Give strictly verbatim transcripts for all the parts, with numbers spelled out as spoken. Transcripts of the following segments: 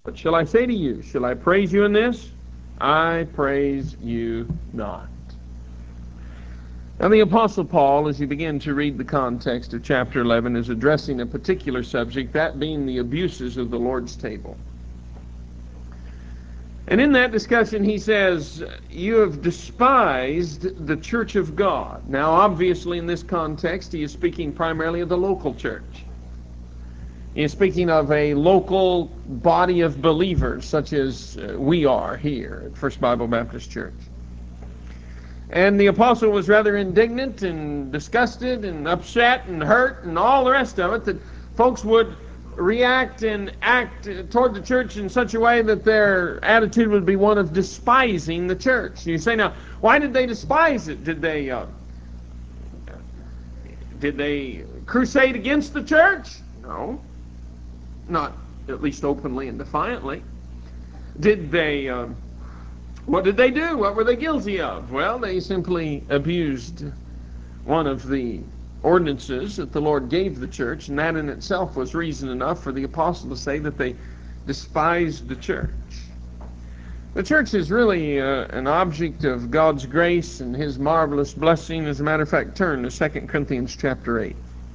What shall I say to you? Shall I praise you in this? I praise you not. Now the Apostle Paul, as you begin to read the context of chapter eleven, is addressing a particular subject, that being the abuses of the Lord's table. And in that discussion he says, you have despised the church of God. Now obviously in this context he is speaking primarily of the local church. He is speaking of a local body of believers such as we are here at First Bible Baptist Church. And the apostle was rather indignant and disgusted and upset and hurt and all the rest of it, that folks would react and act toward the church in such a way that their attitude would be one of despising the church. You say, now, why did they despise it? Did they, uh, did they crusade against the church? No. Not at least openly and defiantly. Did they... Uh, What did they do? What were they guilty of? Well, they simply abused one of the ordinances that the Lord gave the church, and that in itself was reason enough for the apostle to say that they despised the church. The church is really uh, an object of God's grace and His marvelous blessing. As a matter of fact, turn to Second Corinthians chapter eight.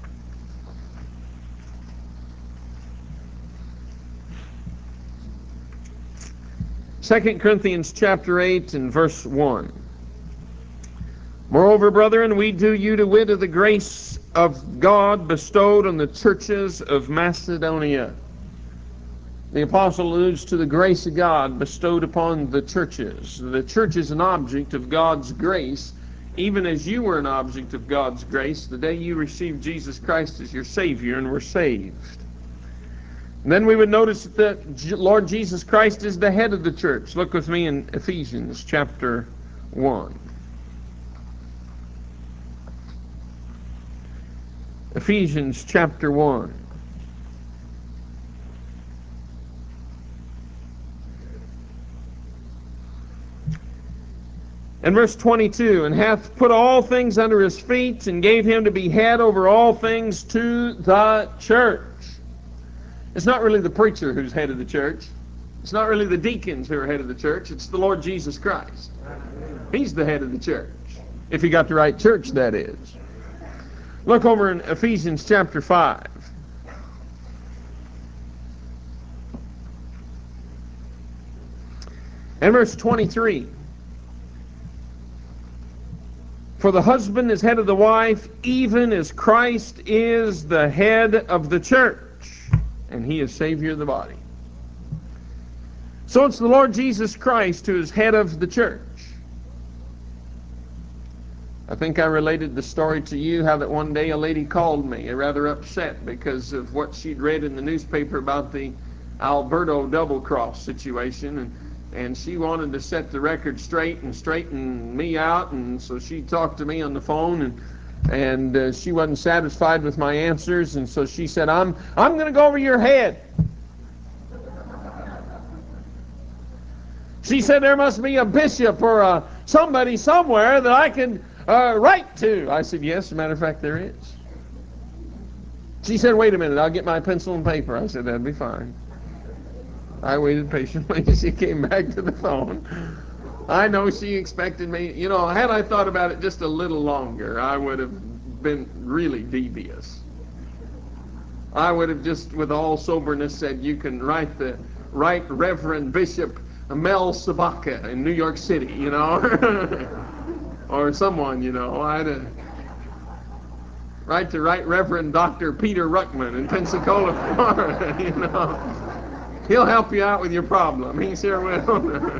Second Corinthians chapter eight and verse one. Moreover, brethren, we do you to wit of the grace of God bestowed on the churches of Macedonia. The apostle alludes to the grace of God bestowed upon the churches. The church is an object of God's grace, even as you were an object of God's grace the day you received Jesus Christ as your Savior and were saved. And then we would notice that the Lord Jesus Christ is the head of the church. Look with me in Ephesians chapter one. Ephesians chapter one. And verse twenty-two, and hath put all things under his feet, and gave him to be head over all things to the church. It's not really the preacher who's head of the church. It's not really the deacons who are head of the church. It's the Lord Jesus Christ. He's the head of the church. If you got the right church, that is. Look over in Ephesians chapter five. And verse twenty-three. For the husband is head of the wife, even as Christ is the head of the church, and he is Savior of the body. So it's the Lord Jesus Christ who is head of the church. I think I related the story to you, how that one day a lady called me, rather upset because of what she'd read in the newspaper about the Alberto double cross situation, and and she wanted to set the record straight and straighten me out, and so she talked to me on the phone, and and uh, she wasn't satisfied with my answers, and so she said, I'm I'm going to go over your head. She said there must be a bishop or a, somebody somewhere that I can uh, write to. I said, yes, as a matter of fact, there is. She said, wait a minute, I'll get my pencil and paper. I said, that'd be fine. I waited patiently. She came back to the phone. I know she expected me. You know, had I thought about it just a little longer, I would have been really devious. I would have just, with all soberness, said, you can write the Right Reverend Bishop Mel Sabaka in New York City, you know, or someone, you know. I'd uh, write to Right Reverend Doctor Peter Ruckman in Pensacola, Florida, you know. He'll help you out with your problem. He sure will.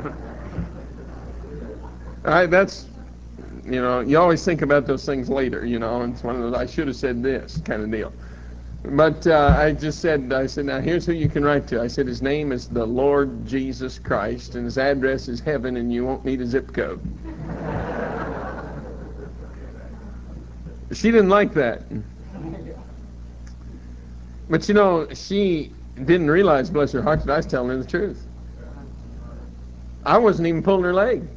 All right, that's, you know, you always think about those things later, you know, and it's one of those I should have said this kind of deal. But uh, I just said, I said, now here's who you can write to. I said, his name is the Lord Jesus Christ, and his address is heaven, and you won't need a zip code. She didn't like that. But you know, she didn't realize, bless her heart, that I was telling her the truth. I wasn't even pulling her leg.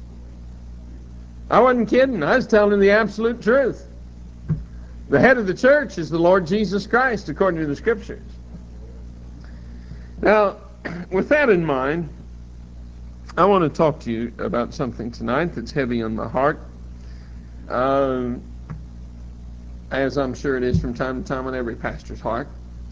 I wasn't kidding. I was telling her the absolute truth. The head of the church is the Lord Jesus Christ, according to the Scriptures. Now, with that in mind, I want to talk to you about something tonight that's heavy on my heart, uh, as I'm sure it is from time to time on every pastor's heart.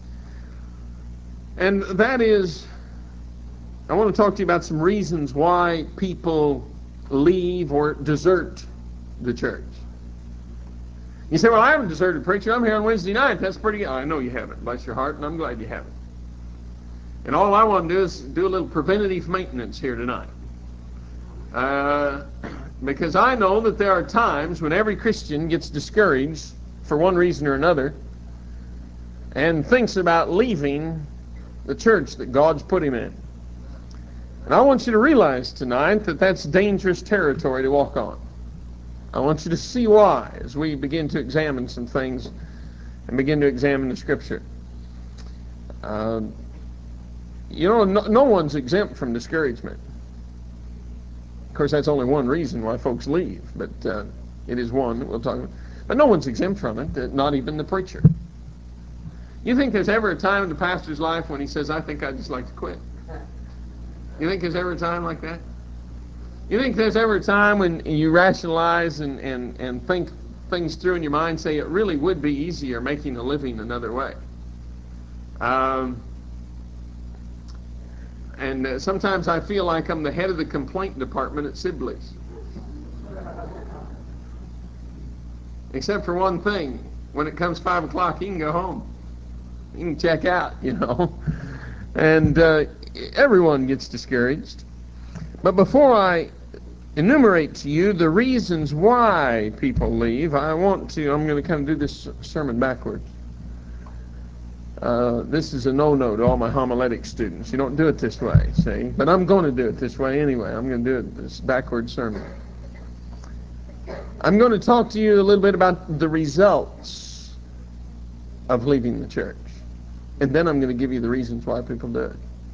And that is, I want to talk to you about some reasons why people leave or desert the church. You say, well, I haven't deserted, preacher. I'm here on Wednesday night. That's pretty good. I know you haven't. Bless your heart, and I'm glad you haven't. And all I want to do is do a little preventative maintenance here tonight. Uh, because I know that there are times when every Christian gets discouraged for one reason or another and thinks about leaving the church that God's put him in. And I want you to realize tonight that that's dangerous territory to walk on. I want you to see why as we begin to examine some things and begin to examine the Scripture. Uh, you know, no, no one's exempt from discouragement. Of course, that's only one reason why folks leave, but uh, it is one that we'll talk about. But no one's exempt from it, not even the preacher. You think there's ever a time in the pastor's life when he says, I think I'd just like to quit? You think there's ever a time like that? You think there's ever a time when you rationalize and, and, and think things through in your mind, say it really would be easier making a living another way? Um, and uh, sometimes I feel like I'm the head of the complaint department at Sibley's. Except for one thing. When it comes five o'clock, you can go home. You can check out, you know. And uh, everyone gets discouraged. But before I enumerate to you the reasons why people leave, I want to, I'm going to kind of do this sermon backwards. Uh, this is a no-no to all my homiletic students. You don't do it this way, see? But I'm going to do it this way anyway. I'm going to do it this backward sermon. I'm going to talk to you a little bit about the results of leaving the church. And then I'm going to give you the reasons why people do it.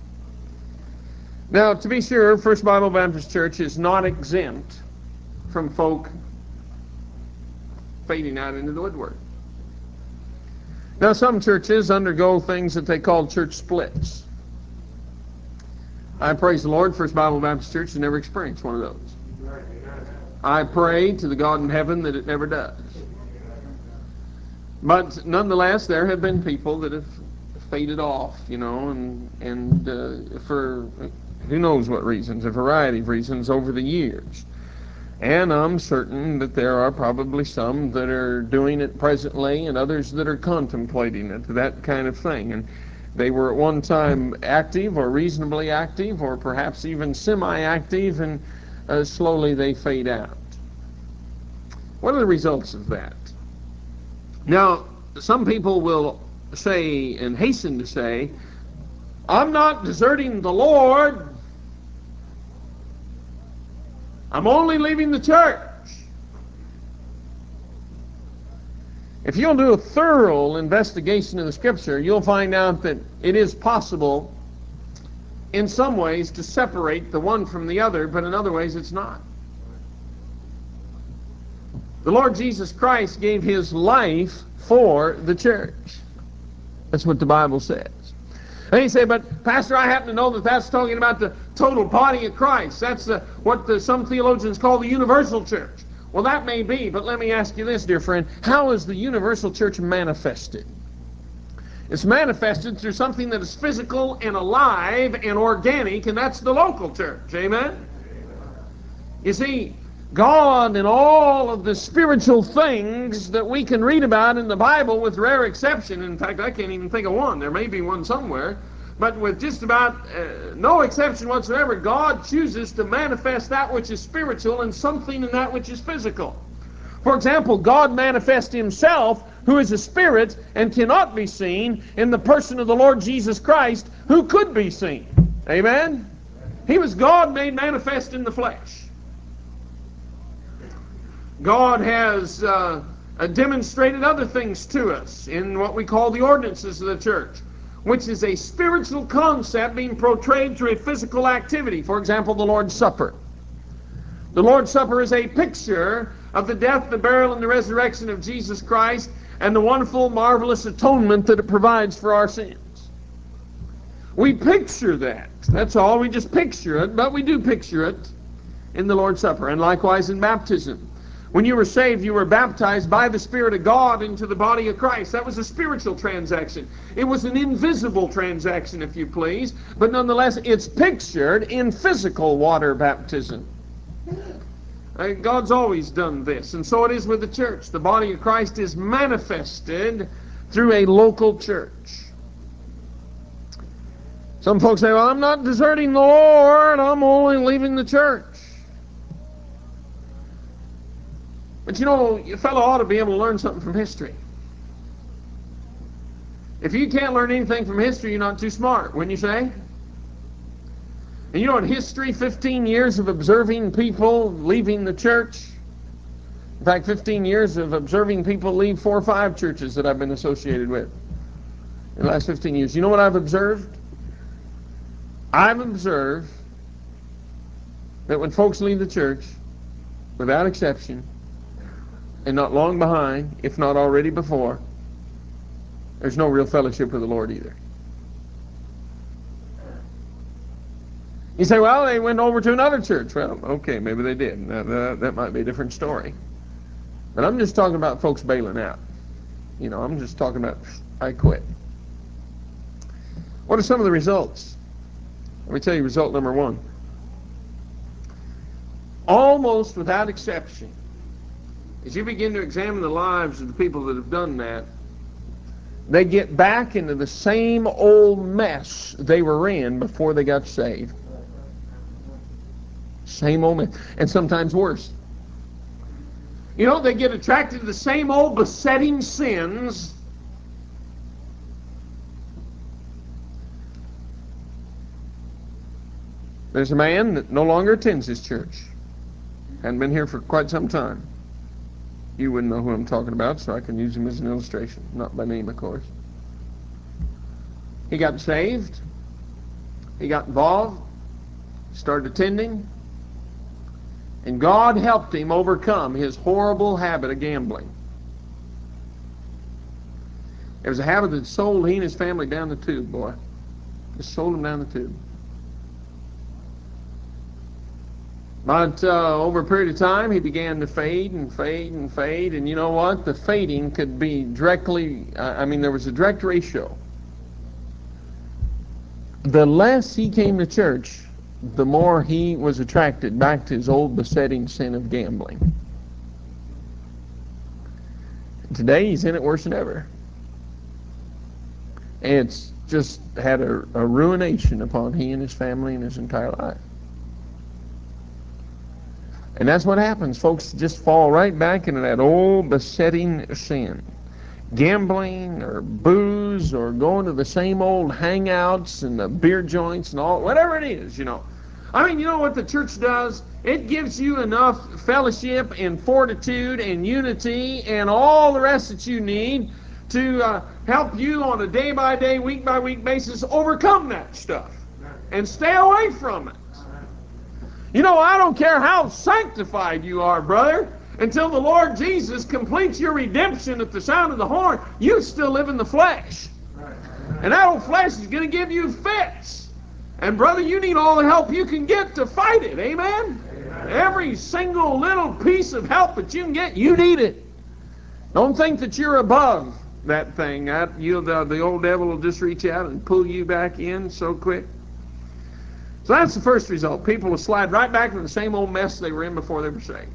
Now, to be sure, First Bible Baptist Church is not exempt from folk fading out into the woodwork. Now, some churches undergo things that they call church splits. I praise the Lord, First Bible Baptist Church has never experienced one of those. I pray to the God in heaven that it never does. But nonetheless, there have been people that have faded off, you know, and, and uh, for who knows what reasons, a variety of reasons over the years. And I'm certain that there are probably some that are doing it presently and others that are contemplating it, that kind of thing. And they were at one time active or reasonably active or perhaps even semi-active, and uh, slowly they fade out. What are the results of that? Now, some people will say and hasten to say, I'm not deserting the Lord. I'm only leaving the church. If you'll do a thorough investigation of the Scripture, you'll find out that it is possible in some ways to separate the one from the other, but in other ways it's not. The Lord Jesus Christ gave his life for the church. That's what the Bible says. And you say, but Pastor, I happen to know that that's talking about the total body of Christ. That's the, what the, some theologians call the universal church. Well, that may be, but let me ask you this, dear friend. How is the universal church manifested? It's manifested through something that is physical and alive and organic, and that's the local church. Amen? You see, God and all of the spiritual things that we can read about in the Bible, with rare exception, in fact, I can't even think of one. There may be one somewhere. But with just about uh, no exception whatsoever, God chooses to manifest that which is spiritual and something in that which is physical. For example, God manifests himself, who is a spirit and cannot be seen, in the person of the Lord Jesus Christ, who could be seen. Amen? He was God made manifest in the flesh. God has uh, uh, demonstrated other things to us in what we call the ordinances of the church, which is a spiritual concept being portrayed through a physical activity. For example, the Lord's Supper. The Lord's Supper is a picture of the death, the burial, and the resurrection of Jesus Christ and the wonderful, marvelous atonement that it provides for our sins. We picture that That's all. We just picture it, but we do picture it in the Lord's Supper, and likewise in baptism. When you were saved, you were baptized by the Spirit of God into the body of Christ. That was a spiritual transaction. It was an invisible transaction, if you please, but nonetheless, it's pictured in physical water baptism. Uh, God's always done this, and so it is with the church. The body of Christ is manifested through a local church. Some folks say, well, I'm not deserting the Lord, I'm only leaving the church. But you know, a fellow ought to be able to learn something from history. If you can't learn anything from history, you're not too smart, wouldn't you say? And you know, in history, fifteen years of observing people leaving the church. In fact, fifteen years of observing people leave four or five churches that I've been associated with in the last fifteen years. You know what I've observed? I've observed that when folks leave the church, without exception, and not long behind, if not already before, there's no real fellowship with the Lord either. You say, well, they went over to another church. Well, okay, maybe they did. That, that, that might be a different story. But I'm just talking about folks bailing out. You know, I'm just talking about, I quit. What are some of the results? Let me tell you result number one. Almost without exception, as you begin to examine the lives of the people that have done that, they get back into the same old mess they were in before they got saved. Same old mess. And sometimes worse. You know, they get attracted to the same old besetting sins. There's a man that no longer attends his church. Hadn't been here for quite some time. You wouldn't know who I'm talking about, so I can use him as an illustration. Not by name, of course. He got saved. He got involved. Started attending. And God helped him overcome his horrible habit of gambling. It was a habit that sold he and his family down the tube, boy. Just sold them down the tube. But uh, over a period of time, he began to fade and fade and fade. And you know what? The fading could be directly, uh, I mean, there was a direct ratio. The less he came to church, the more he was attracted back to his old besetting sin of gambling. Today, he's in it worse than ever. And it's just had a, a ruination upon he and his family and his entire life. And that's what happens. Folks just fall right back into that old besetting sin. Gambling or booze or going to the same old hangouts and the beer joints and all, whatever it is, you know. I mean, you know what the church does? It gives you enough fellowship and fortitude and unity and all the rest that you need to uh, help you on a day-by-day, week-by-week basis overcome that stuff and stay away from it. You know, I don't care how sanctified you are, brother, until the Lord Jesus completes your redemption at the sound of the horn, you still live in the flesh. And that old flesh is going to give you fits. And brother, you need all the help you can get to fight it. Amen? Amen. Every single little piece of help that you can get, you need it. Don't think that you're above that thing. That, you, the, the old devil will just reach out and pull you back in so quick. So that's the first result. People will slide right back into the same old mess they were in before they were saved.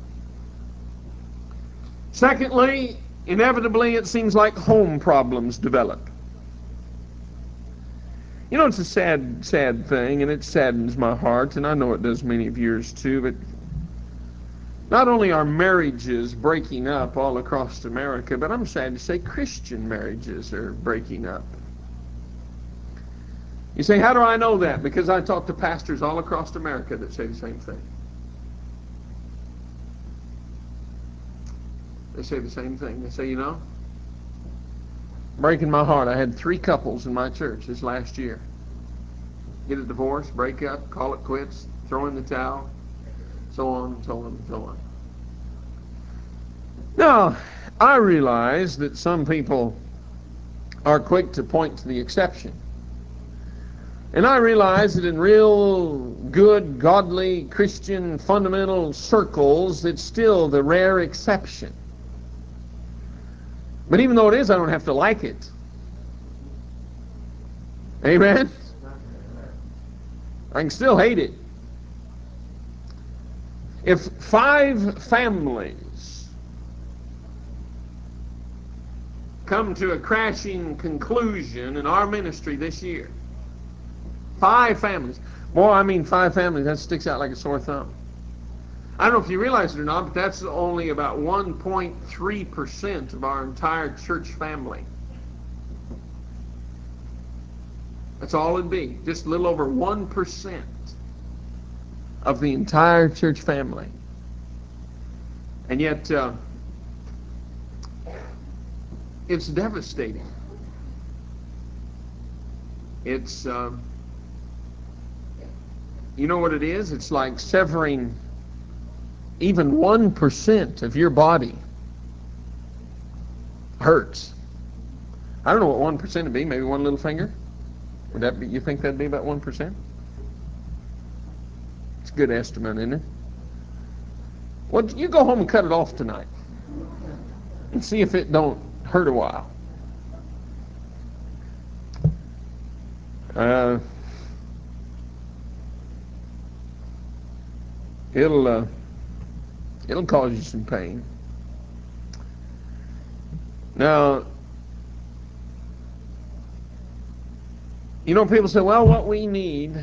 Secondly, inevitably it seems like home problems develop. You know, it's a sad, sad thing, and it saddens my heart, and I know it does many of yours too, but not only are marriages breaking up all across America, but I'm sad to say Christian marriages are breaking up. You say, how do I know that? Because I talk to pastors all across America that say the same thing. They say the same thing. They say, you know, breaking my heart. I had three couples in my church this last year. Get a divorce, break up, call it quits, throw in the towel, so on and so on and so on. Now, I realize that some people are quick to point to the exception. And I realize that in real good, godly, Christian, fundamental circles, it's still the rare exception. But even though it is, I don't have to like it. Amen? I can still hate it. If five families come to a crashing conclusion in our ministry this year, five families. Boy, I mean five families, that sticks out like a sore thumb. I don't know if you realize it or not, but that's only about one point three percent of our entire church family. That's all it'd be. Just a little over one percent of the entire church family. And yet, uh, it's devastating. It's, uh, you know what it is? It's like severing even one percent of your body. Hurts. I don't know what one percent would be, maybe one little finger? Would that be, you think that'd be about one percent? It's a good estimate, isn't it? Well, you go home and cut it off tonight and see if it don't hurt a while. Uh, it'll uh, it'll cause you some pain. Now, you know, people say, well, what we need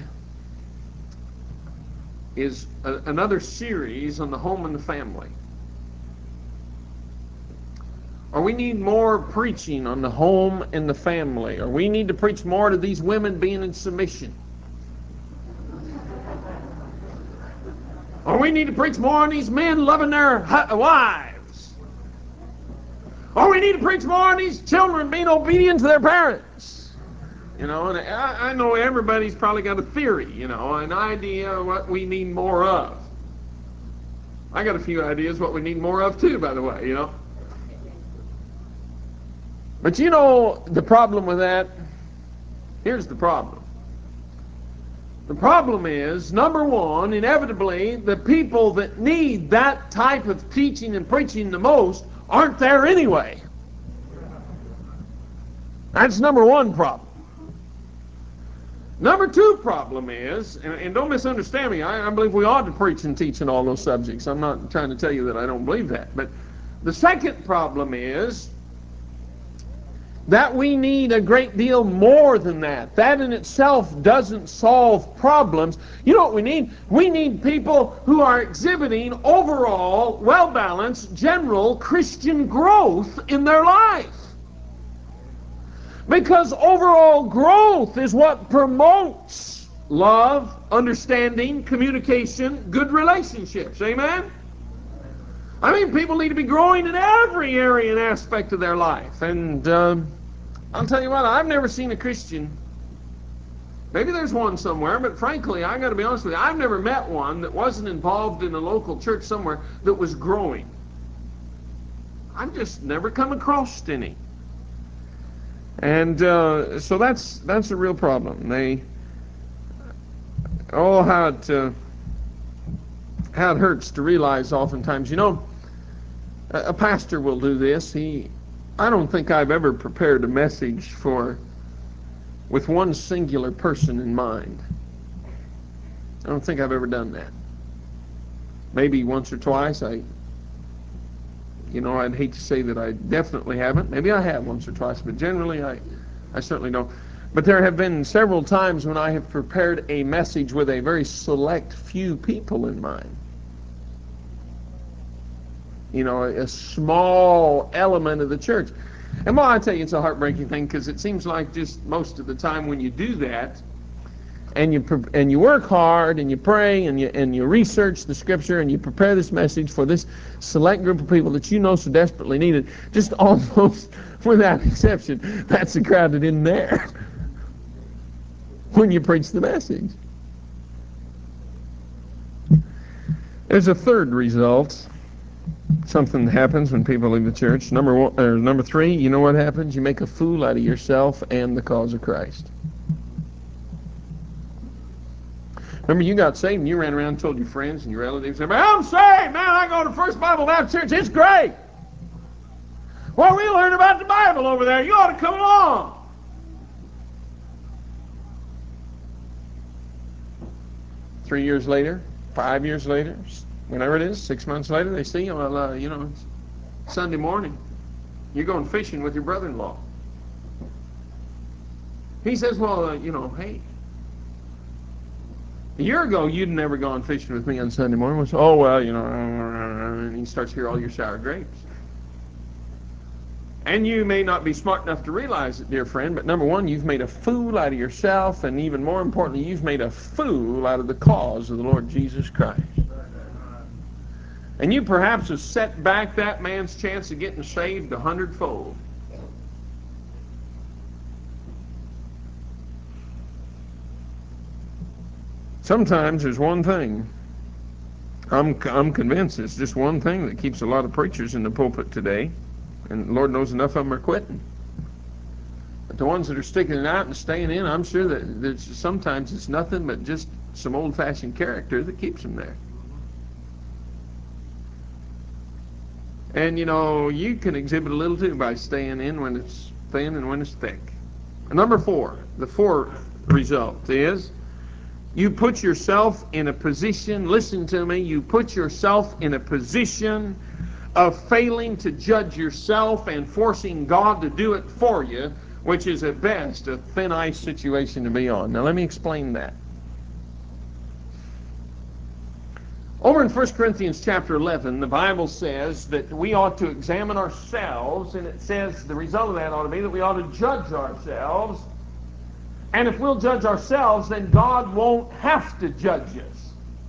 is a, another series on the home and the family. Or we need more preaching on the home and the family. Or we need to preach more to these women being in submission. Or we need to preach more on these men loving their wives. Or we need to preach more on these children being obedient to their parents. You know, and I, I know everybody's probably got a theory, you know, an idea of what we need more of. I got a few ideas what we need more of too, by the way, you know. But you know the problem with that? Here's the problem. The problem is, number one, inevitably, the people that need that type of teaching and preaching the most aren't there anyway. That's number one problem. Number two problem is, and, and don't misunderstand me, I, I believe we ought to preach and teach in all those subjects. I'm not trying to tell you that I don't believe that. But the second problem is that we need a great deal more than that. That in itself doesn't solve problems. You know what we need? We need people who are exhibiting overall, well-balanced, general Christian growth in their life. Because overall growth is what promotes love, understanding, communication, good relationships. Amen? I mean, people need to be growing in every area and aspect of their life. And um, I'll tell you what, I've never seen a Christian, maybe there's one somewhere, but frankly, I've got to be honest with you, I've never met one that wasn't involved in a local church somewhere that was growing. I've just never come across any. And uh, so that's that's a real problem. They, oh, how it, uh, how it hurts to realize oftentimes, you know, a, a pastor will do this. He, I don't think I've ever prepared a message for, with one singular person in mind. I don't think I've ever done that. Maybe once or twice. I, you know, I'd hate to say that I definitely haven't. Maybe I have once or twice, but generally I, I certainly don't. But there have been several times when I have prepared a message with a very select few people in mind. You know, a, a small element of the church. And well, I tell you, it's a heartbreaking thing because it seems like just most of the time when you do that, and you and you work hard and you pray and you and you research the Scripture and you prepare this message for this select group of people that you know so desperately need it, just almost without exception, that's the crowd that isn't there when you preach the message. There's a third result. Something that happens when people leave the church. Number one, or number three, you know what happens? You make a fool out of yourself and the cause of Christ. Remember, you got saved and you ran around and told your friends and your relatives, I'm saved, man, I go to First Bible Baptist Church, it's great. Well, we learned about the Bible over there, you ought to come along. Three years later, five years later, whenever it is, six months later, they see, well, uh, you know, it's Sunday morning, you're going fishing with your brother-in-law. He says, well, uh, you know, hey, a year ago, you'd never gone fishing with me on Sunday morning. Was, oh, well, you know, and he starts to hear all your sour grapes. And you may not be smart enough to realize it, dear friend, but number one, you've made a fool out of yourself, and even more importantly, you've made a fool out of the cause of the Lord Jesus Christ. And you perhaps have set back that man's chance of getting saved a hundredfold. Sometimes there's one thing. I'm, I'm convinced it's just one thing that keeps a lot of preachers in the pulpit today. And Lord knows enough of them are quitting. But the ones that are sticking it out and staying in, I'm sure that there's, sometimes it's nothing but just some old-fashioned character that keeps them there. And, you know, you can exhibit a little, too, by staying in when it's thin and when it's thick. Number four, the fourth result is you put yourself in a position, listen to me, you put yourself in a position of failing to judge yourself and forcing God to do it for you, which is at best a thin ice situation to be on. Now let me explain that. Over in First Corinthians chapter eleven, the Bible says that we ought to examine ourselves, and it says the result of that ought to be that we ought to judge ourselves. And if we'll judge ourselves, then God won't have to judge us.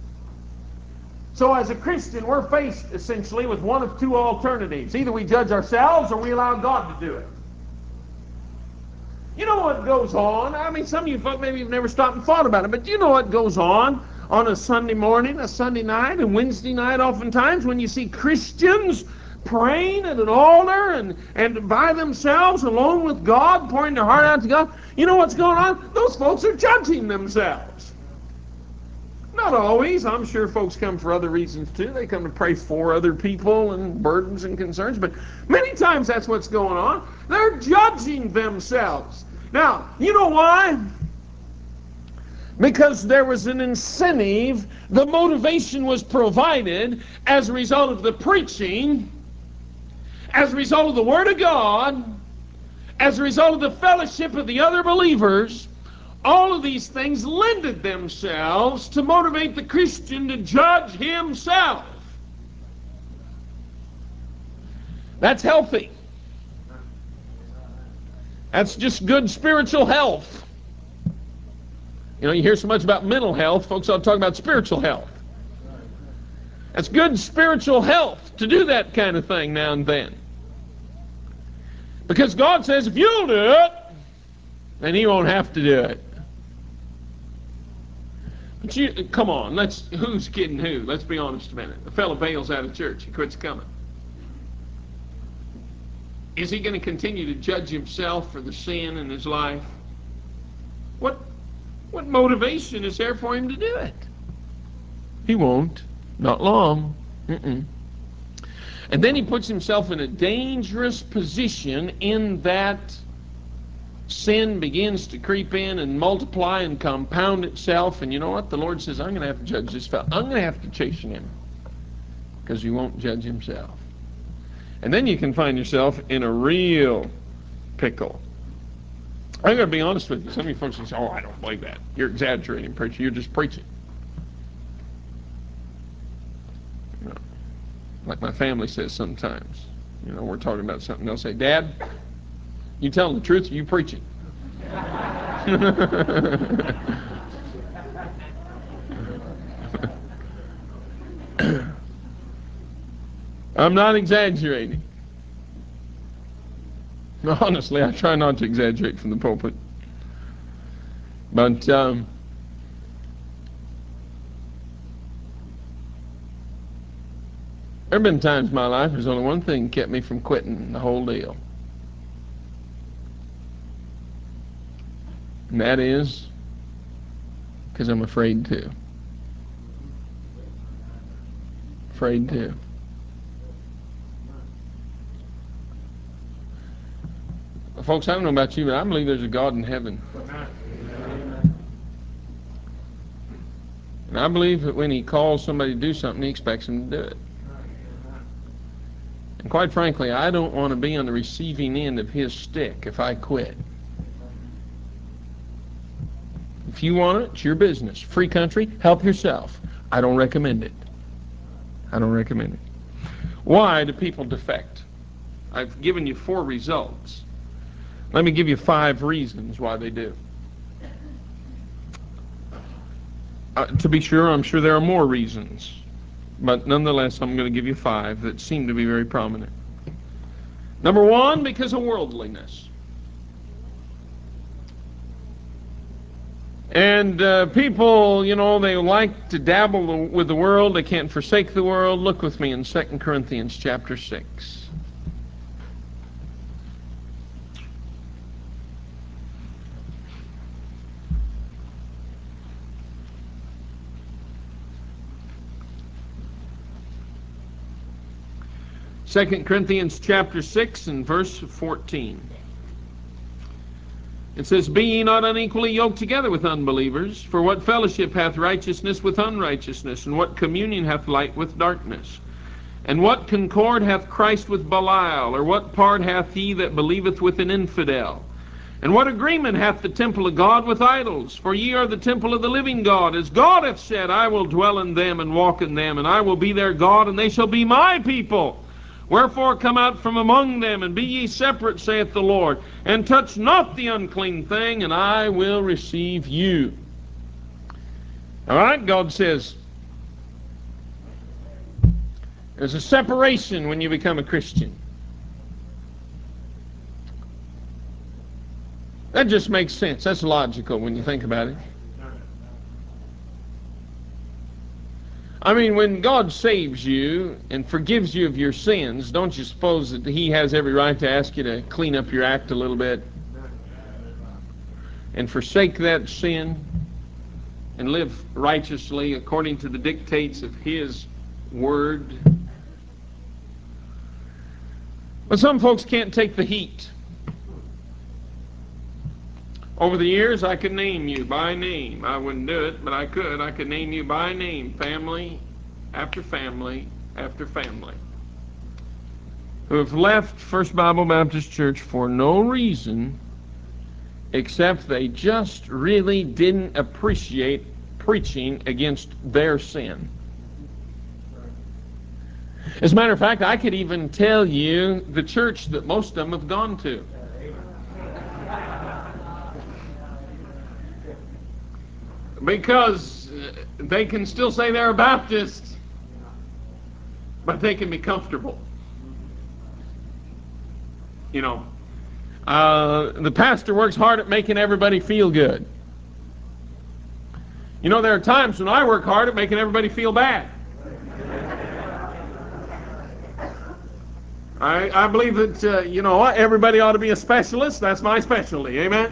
So as a Christian, we're faced essentially with one of two alternatives. Either we judge ourselves or we allow God to do it. You know what goes on? I mean, some of you folk maybe have never stopped and thought about it, but you know what goes on on a Sunday morning, a Sunday night, and Wednesday night oftentimes when you see Christians praying at an altar and, and by themselves alone with God, pouring their heart out to God. You know what's going on? Those folks are judging themselves. Not always. I'm sure folks come for other reasons too. They come to pray for other people and burdens and concerns. But many times that's what's going on. They're judging themselves. Now, you know why? Because there was an incentive. The motivation was provided as a result of the preaching, as a result of the Word of God, as a result of the fellowship of the other believers. All of these things lended themselves to motivate the Christian to judge himself. That's healthy. That's just good spiritual health. You know, you hear so much about mental health, folks ought to talk about spiritual health. That's good spiritual health to do that kind of thing now and then. Because God says, if you'll do it, then He won't have to do it. But you, come on, let's, who's kidding who? Let's be honest a minute. A fellow bails out of church. He quits coming. Is he going to continue to judge himself for the sin in his life? What, what motivation is there for him to do it? He won't. Not long. Mm-mm. And then he puts himself in a dangerous position in that sin begins to creep in and multiply and compound itself. And you know what? The Lord says, I'm going to have to judge this fellow. I'm going to have to chasten him because he won't judge himself. And then you can find yourself in a real pickle. I'm going to be honest with you. Some of you folks say, oh, I don't believe that. You're exaggerating, preacher. You're just preaching. You know, like my family says sometimes. You know, we're talking about something. They'll say, Dad, you telling the truth or you preaching? I'm not exaggerating. Honestly, I try not to exaggerate from the pulpit. But um, there have been times in my life there's only one thing that kept me from quitting the whole deal. And that is because I'm afraid to. afraid to. Well, folks, I don't know about you, but I believe there's a God in heaven. And I believe that when He calls somebody to do something, He expects them to do it. And quite frankly, I don't want to be on the receiving end of His stick if I quit. If you want it, it's your business. Free country, help yourself. I don't recommend it. I don't recommend it. Why do people defect? I've given you four results. Let me give you five reasons why they do. Uh, to be sure, I'm sure there are more reasons. But nonetheless, I'm going to give you five that seem to be very prominent. Number one, because of worldliness. And uh, people, you know, they like to dabble with the world. They can't forsake the world. Look with me in Second Corinthians chapter six. Second Corinthians chapter six and verse fourteen. It says, "Be ye not unequally yoked together with unbelievers, for what fellowship hath righteousness with unrighteousness, and what communion hath light with darkness? And what concord hath Christ with Belial, or what part hath he that believeth with an infidel? And what agreement hath the temple of God with idols? For ye are the temple of the living God. As God hath said, I will dwell in them and walk in them, and I will be their God, and they shall be my people. Wherefore come out from among them, and be ye separate, saith the Lord, and touch not the unclean thing, and I will receive you." All right, God says there's a separation when you become a Christian. That just makes sense. That's logical when you think about it. I mean, when God saves you and forgives you of your sins, don't you suppose that He has every right to ask you to clean up your act a little bit and forsake that sin and live righteously according to the dictates of His Word? But some folks can't take the heat. Over the years, I could name you by name. I wouldn't do it, but I could. I could name you by name, family after family after family, who have left First Bible Baptist Church for no reason except they just really didn't appreciate preaching against their sin. As a matter of fact, I could even tell you the church that most of them have gone to. Because they can still say they're a Baptist, but they can be comfortable. You know, uh, the pastor works hard at making everybody feel good. You know, there are times when I work hard at making everybody feel bad. I, I believe that, uh, you know, everybody ought to be a specialist. That's my specialty. Amen?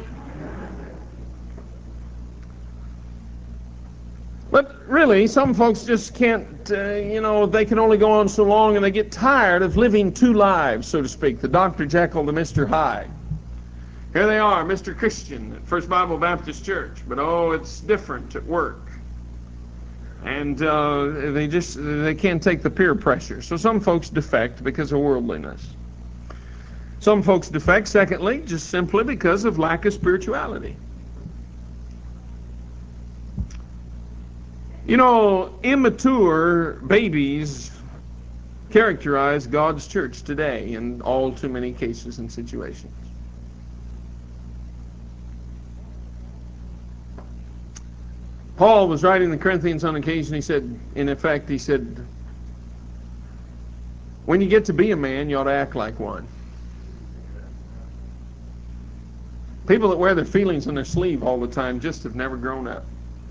But really, some folks just can't, uh, you know, they can only go on so long, and they get tired of living two lives, so to speak, the Doctor Jekyll, the Mister Hyde. Here they are, Mister Christian at First Bible Baptist Church, but oh, it's different at work. And uh, they just, they can't take the peer pressure. So some folks defect because of worldliness. Some folks defect, secondly, just simply because of lack of spirituality. You know, immature babies characterize God's church today in all too many cases and situations. Paul was writing the Corinthians on occasion. He said, in effect, he said, when you get to be a man, you ought to act like one. People that wear their feelings on their sleeve all the time just have never grown up.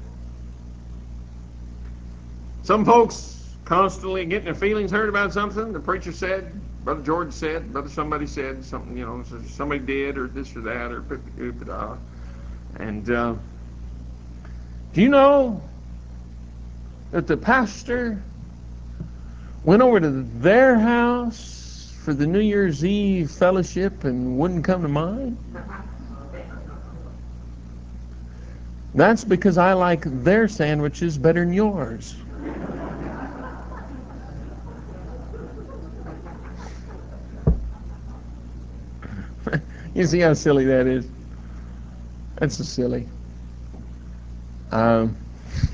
Some folks constantly getting their feelings hurt about something. The preacher said, Brother George said, Brother somebody said, something, you know, somebody did, or this or that, or da. And uh, do you know that the pastor went over to their house for the New Year's Eve fellowship and wouldn't come to mine? That's because I like their sandwiches better than yours. You see how silly that is? That's so silly. Um,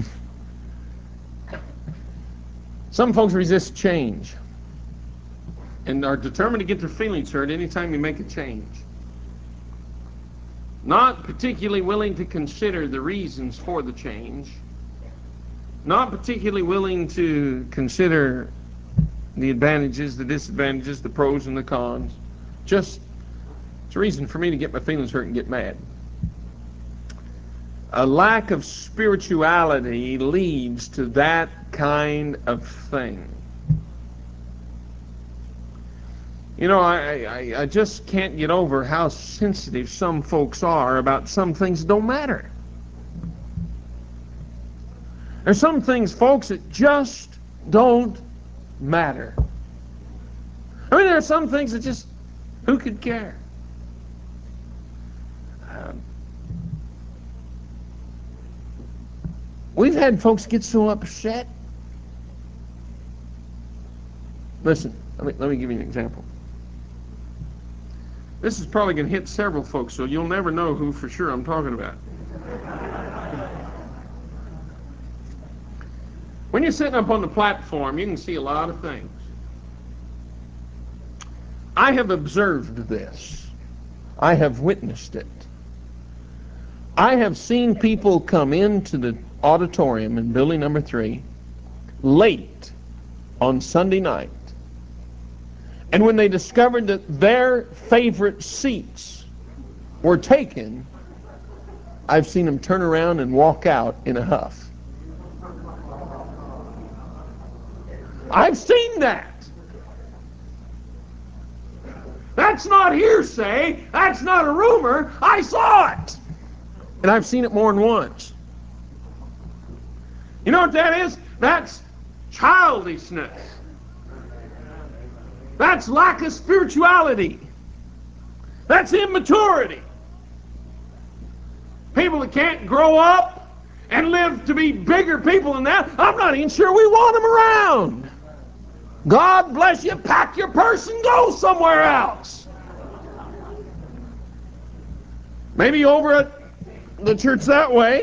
some folks resist change and are determined to get their feelings hurt anytime you make a change. Not particularly willing to consider the reasons for the change. Not particularly willing to consider the advantages, the disadvantages, the pros and the cons. Just, it's a reason for me to get my feelings hurt and get mad. A lack of spirituality leads to that kind of thing. You know, I, I, I just can't get over how sensitive some folks are about some things that don't matter. There's some things, folks, that just don't matter. I mean, there are some things that just, who could care? Um, we've had folks get so upset. Listen, let me, let me give you an example. This is probably going to hit several folks, so you'll never know who for sure I'm talking about. When you're sitting up on the platform, you can see a lot of things. I have observed this. I have witnessed it. I have seen people come into the auditorium in building number three late on Sunday night. And when they discovered that their favorite seats were taken, I've seen them turn around and walk out in a huff. I've seen that. That's not hearsay. That's not a rumor. I saw it. And I've seen it more than once. You know what that is? That's childishness. That's lack of spirituality. That's immaturity. People that can't grow up and live to be bigger people than that, I'm not even sure we want them around. God bless you, pack your purse and go somewhere else. Maybe over at the church that way.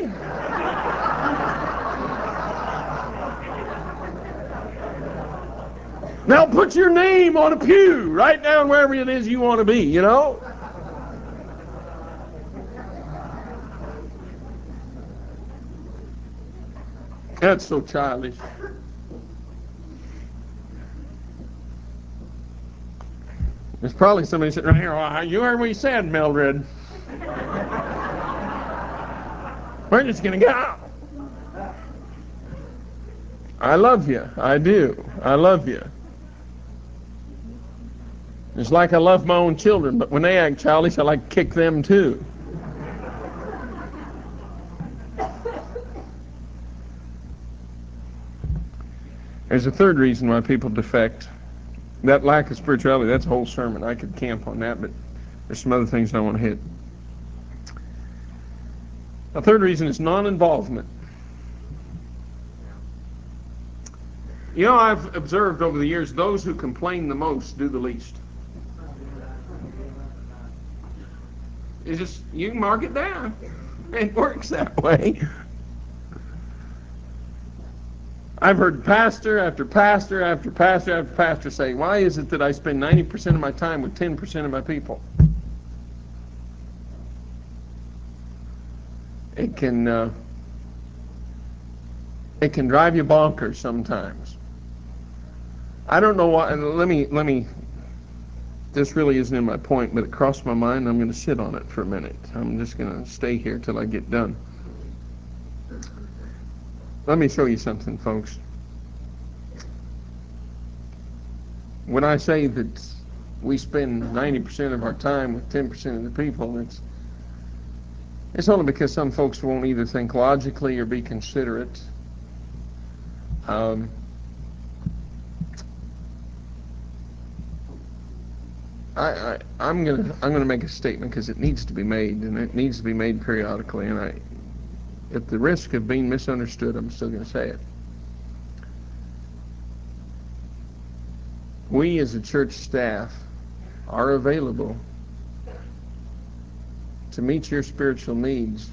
Now put your name on a pew, right down wherever it is you want to be, you know? That's so childish. There's probably somebody sitting right here, oh, you heard what he said, Mildred. We're just going to go. I love you. I do. I love you. It's like I love my own children, but when they act childish, I like to kick them too. There's a third reason why people defect. That lack of spirituality, that's a whole sermon. I could camp on that, but there's some other things I want to hit. A third reason is non-involvement. You know, I've observed over the years, those who complain the most do the least. It's just, you can mark it down. It works that way. I've heard pastor after pastor after pastor after pastor say, why is it that I spend ninety percent of my time with ten percent of my people? It can, uh, it can drive you bonkers sometimes. I don't know why, let me, let me, this really isn't in my point, but it crossed my mind. I'm going to sit on it for a minute. I'm just going to stay here till I get done. Let me show you something, folks. When I say that we spend ninety percent of our time with ten percent of the people, it's it's only because some folks won't either think logically or be considerate. Um, I, I, I'm gonna I'm gonna make a statement because it needs to be made, and it needs to be made periodically. And I, at the risk of being misunderstood, I'm still gonna say it. We as a church staff are available to meet your spiritual needs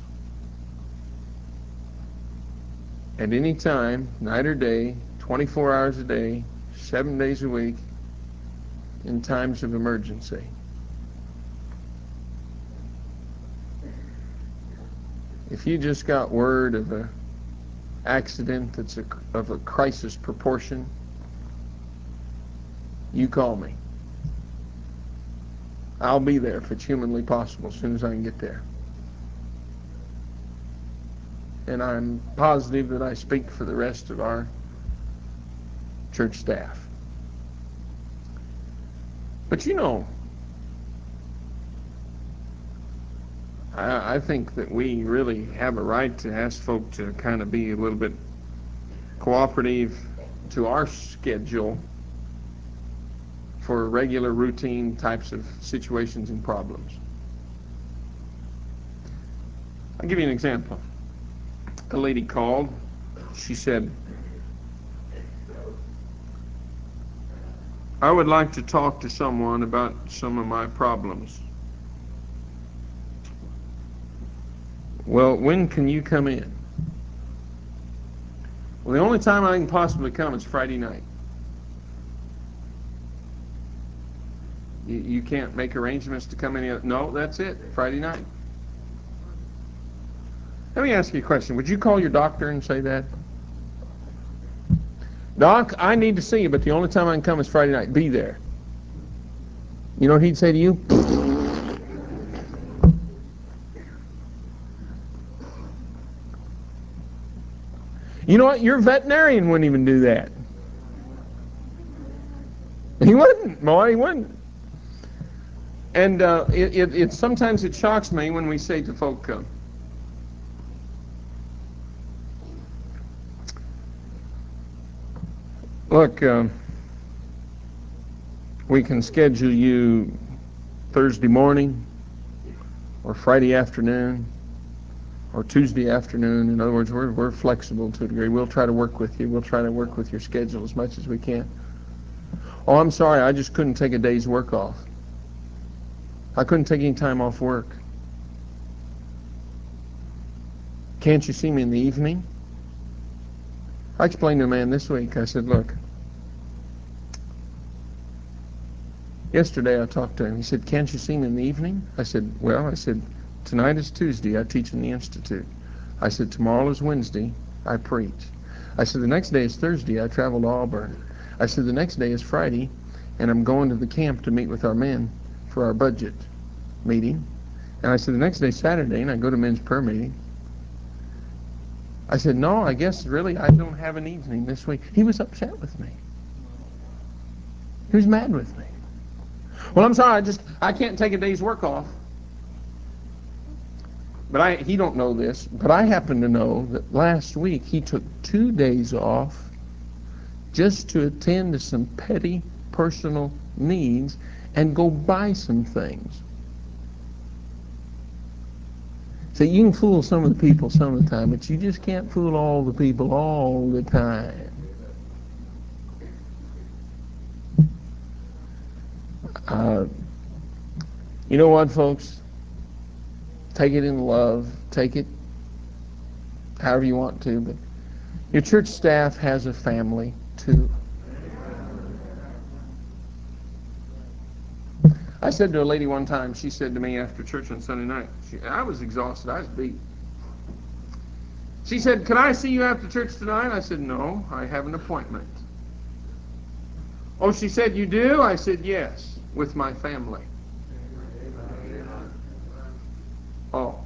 at any time, night or day, twenty-four hours a day, seven days a week, in times of emergency. If you just got word of a accident that's a, of a crisis proportion, you call me. I'll be there if it's humanly possible as soon as I can get there. And I'm positive that I speak for the rest of our church staff. But you know, I, I think that we really have a right to ask folk to kind of be a little bit cooperative to our schedule for regular routine types of situations and problems. I'll give you an example. A lady called. She said, I would like to talk to someone about some of my problems. Well, when can you come in? Well, the only time I can possibly come is Friday night. You, you can't make arrangements to come any other? No, that's it, Friday night. Let me ask you a question. Would you call your doctor and say that? Doc, I need to see you, but the only time I can come is Friday night. Be there. You know what he'd say to you? You know what? Your veterinarian wouldn't even do that. He wouldn't, boy, he wouldn't. And uh, it, it, it sometimes it shocks me when we say to folk, uh, look, uh, we can schedule you Thursday morning or Friday afternoon or Tuesday afternoon. In other words, we're, we're flexible to a degree. We'll try to work with you. We'll try to work with your schedule as much as we can. Oh, I'm sorry, I just couldn't take a day's work off. I couldn't take any time off work. Can't you see me in the evening? I explained to a man this week, I said, look, yesterday I talked to him. He said, can't you see me in the evening? I said, well, I said, tonight is Tuesday. I teach in the Institute. I said, tomorrow is Wednesday. I preach. I said, the next day is Thursday. I travel to Auburn. I said, the next day is Friday, and I'm going to the camp to meet with our men for our budget meeting. And I said, the next day is Saturday, and I go to men's prayer meeting. I said, no, I guess really I don't have an evening this week. He was upset with me. He was mad with me. Well, I'm sorry, I just, I can't take a day's work off. But I, he don't know this, but I happen to know that last week he took two days off just to attend to some petty personal needs and go buy some things. So you can fool some of the people some of the time, but you just can't fool all the people all the time. Uh, you know what, folks? Take it in love. Take it however you want to, but your church staff has a family too. I said to a lady one time, she said to me after church on Sunday night, she, I was exhausted, I was beat. She said, can I see you after church tonight? I said, no, I have an appointment. Oh, she said, you do? I said, yes, with my family. Oh.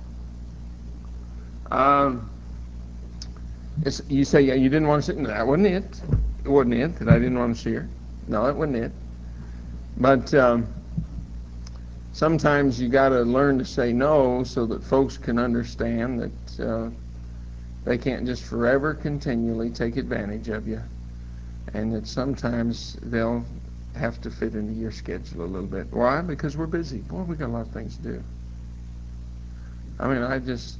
Um, it's, you say, yeah, you didn't want to see her? No, that wasn't it. It wasn't it that I didn't want to see her. No, that wasn't it. But um, sometimes you got to learn to say no so that folks can understand that uh, they can't just forever continually take advantage of you, and that sometimes they'll have to fit into your schedule a little bit. Why? Because we're busy. Boy, we got a lot of things to do. I mean, I just,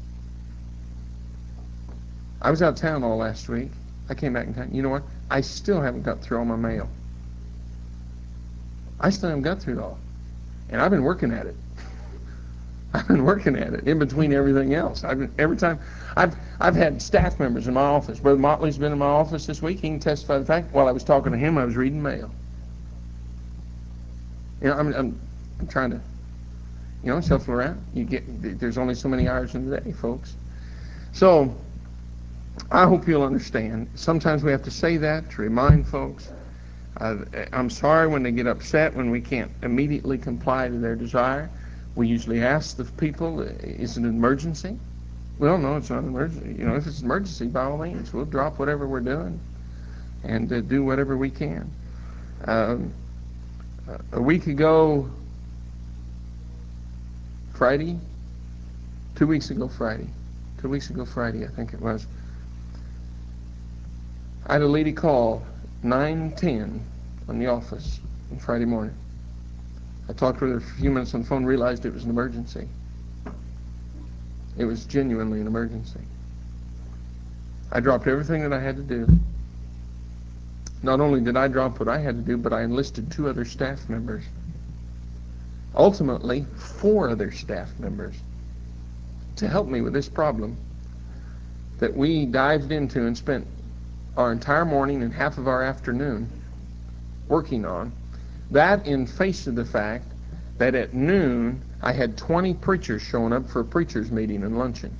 I was out of town all last week. I came back in town. You know what? I still haven't got through all my mail. I still haven't got through it all. And I've been working at it. I've been working at it in between everything else. I've been, every time I've I've had staff members in my office. Brother Motley's been in my office this week. He can testify to the fact while I was talking to him, I was reading mail. You know, I'm I'm, I'm trying to, you know, shuffle around. You get there's only so many hours in the day, folks. So I hope you'll understand. Sometimes we have to say that to remind folks. Uh, I'm sorry when they get upset when we can't immediately comply to their desire. We usually ask the people, is it an emergency? Well, no, it's not an emergency. You know, if it's an emergency, by all means, we'll drop whatever we're doing and uh, do whatever we can. Um, a week ago, Friday, two weeks ago Friday, two weeks ago Friday, I think it was, I had a lady call nine ten on the office on Friday morning. I talked with her for a few minutes on the phone, realized it was an emergency. It was genuinely an emergency. I dropped everything that I had to do. Not only did I drop what I had to do, but I enlisted two other staff members. Ultimately, four other staff members to help me with this problem that we dived into and spent our entire morning and half of our afternoon working on. That in face of the fact that at noon I had twenty preachers showing up for a preachers meeting and luncheon.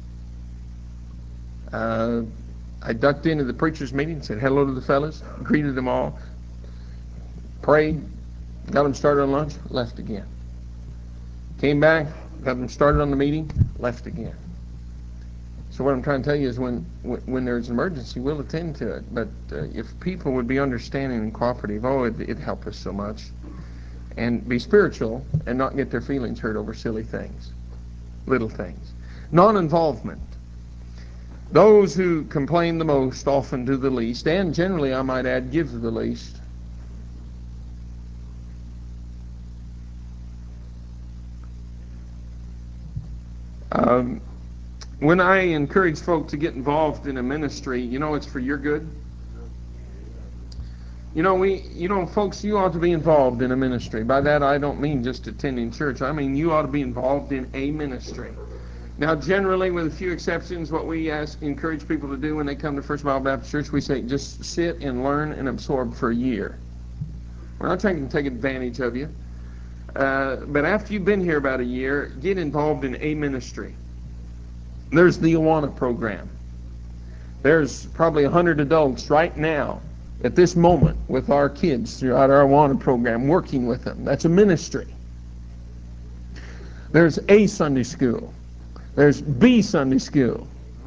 Uh, I ducked into the preachers meeting, said hello to the fellas, greeted them all, prayed, got them started on lunch, left again. Came back, got them started on the meeting, left again. So what I'm trying to tell you is when when there's an emergency, we'll attend to it. But uh, if people would be understanding and cooperative, oh, it, it'd help us so much. And be spiritual and not get their feelings hurt over silly things, little things. Non-involvement. Those who complain the most often do the least, and generally, I might add, give the least. Um, when I encourage folk to get involved in a ministry, you know it's for your good. You know, we, you know, folks, you ought to be involved in a ministry. By that, I don't mean just attending church. I mean you ought to be involved in a ministry. Now, generally, with a few exceptions, what we ask, encourage people to do when they come to First Bible Baptist Church, we say just sit and learn and absorb for a year. We're not trying to take advantage of you. Uh, but after you've been here about a year, get involved in a ministry. There's the Awana program. There's probably one hundred adults right now at this moment with our kids throughout our Awana program, working with them. That's a ministry. There's a Sunday school. There's B Sunday school.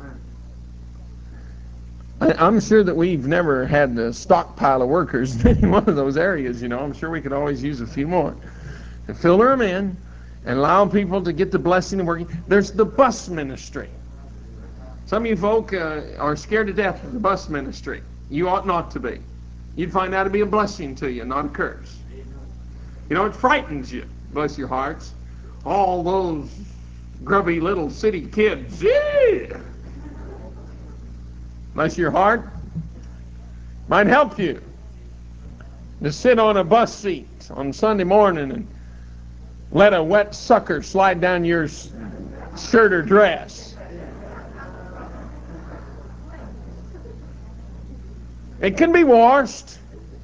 I, I'm sure that we've never had the stockpile of workers in any one of those areas, you know. I'm sure we could always use a few more. And filter them in and allow people to get the blessing of working. There's the bus ministry. Some of you folk uh, are scared to death of the bus ministry. You ought not to be. You'd find that to be a blessing to you, not a curse. You know, it frightens you, bless your hearts. All those grubby little city kids, yeah. Bless your heart. Might help you to sit on a bus seat on Sunday morning and let a wet sucker slide down your shirt or dress. It can be washed.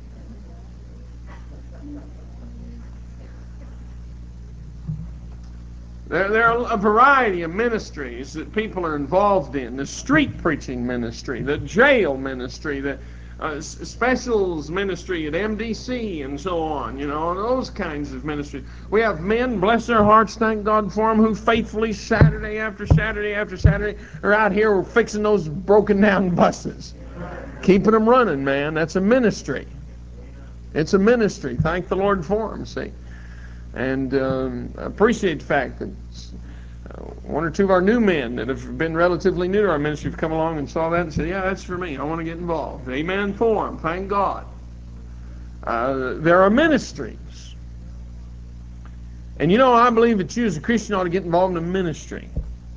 There, there are a variety of ministries that people are involved in. The street preaching ministry, the jail ministry, the uh, specials ministry at M D C and so on, you know, those kinds of ministries. We have men, bless their hearts, thank God for them, who faithfully Saturday after Saturday after Saturday are out here fixing those broken down buses. Keeping them running, man. That's a ministry. It's a ministry. Thank the Lord for them, see. And um, I appreciate the fact that uh, one or two of our new men that have been relatively new to our ministry have come along and saw that and said, yeah, that's for me. I want to get involved. Amen for them. Thank God. Uh, there are ministries. And you know, I believe that you as a Christian ought to get involved in a ministry.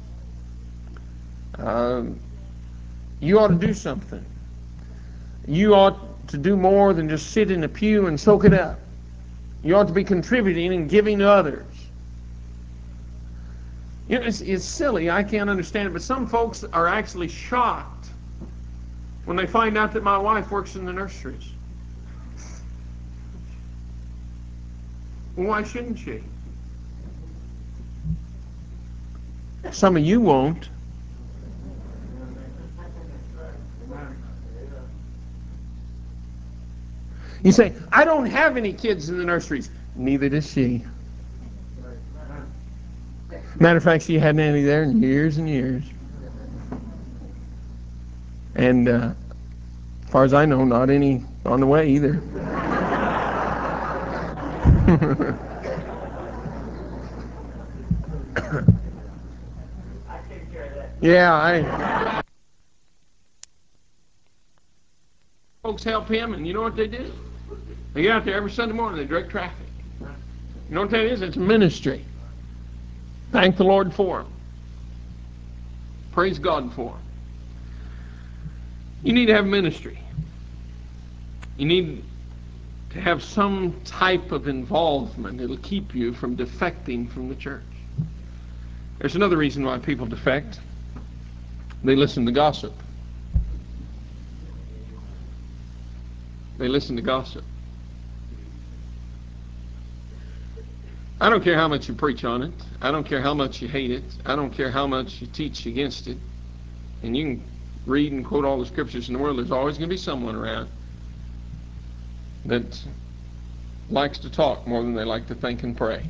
Uh, you ought to do something. You ought to do more than just sit in a pew and soak it up. You ought to be contributing and giving to others. You know, it's, it's silly. I can't understand it, but some folks are actually shocked when they find out that my wife works in the nurseries. Well, why shouldn't she? Some of you won't. You say, I don't have any kids in the nurseries. Neither does she. Matter of fact, she hadn't any there in years and years. And uh, as far as I know, not any on the way either. Yeah, I... Folks help him, and you know what they do? They get out there every Sunday morning, they direct traffic. You know what that is? It's ministry. Thank the Lord for them. Praise God for them. You need to have ministry. You need to have some type of involvement that'll keep you from defecting from the church. There's another reason why people defect. They listen to gossip. They listen to gossip. I don't care how much you preach on it. I don't care how much you hate it. I don't care how much you teach against it. And you can read and quote all the scriptures in the world. There's always going to be someone around that likes to talk more than they like to think and pray.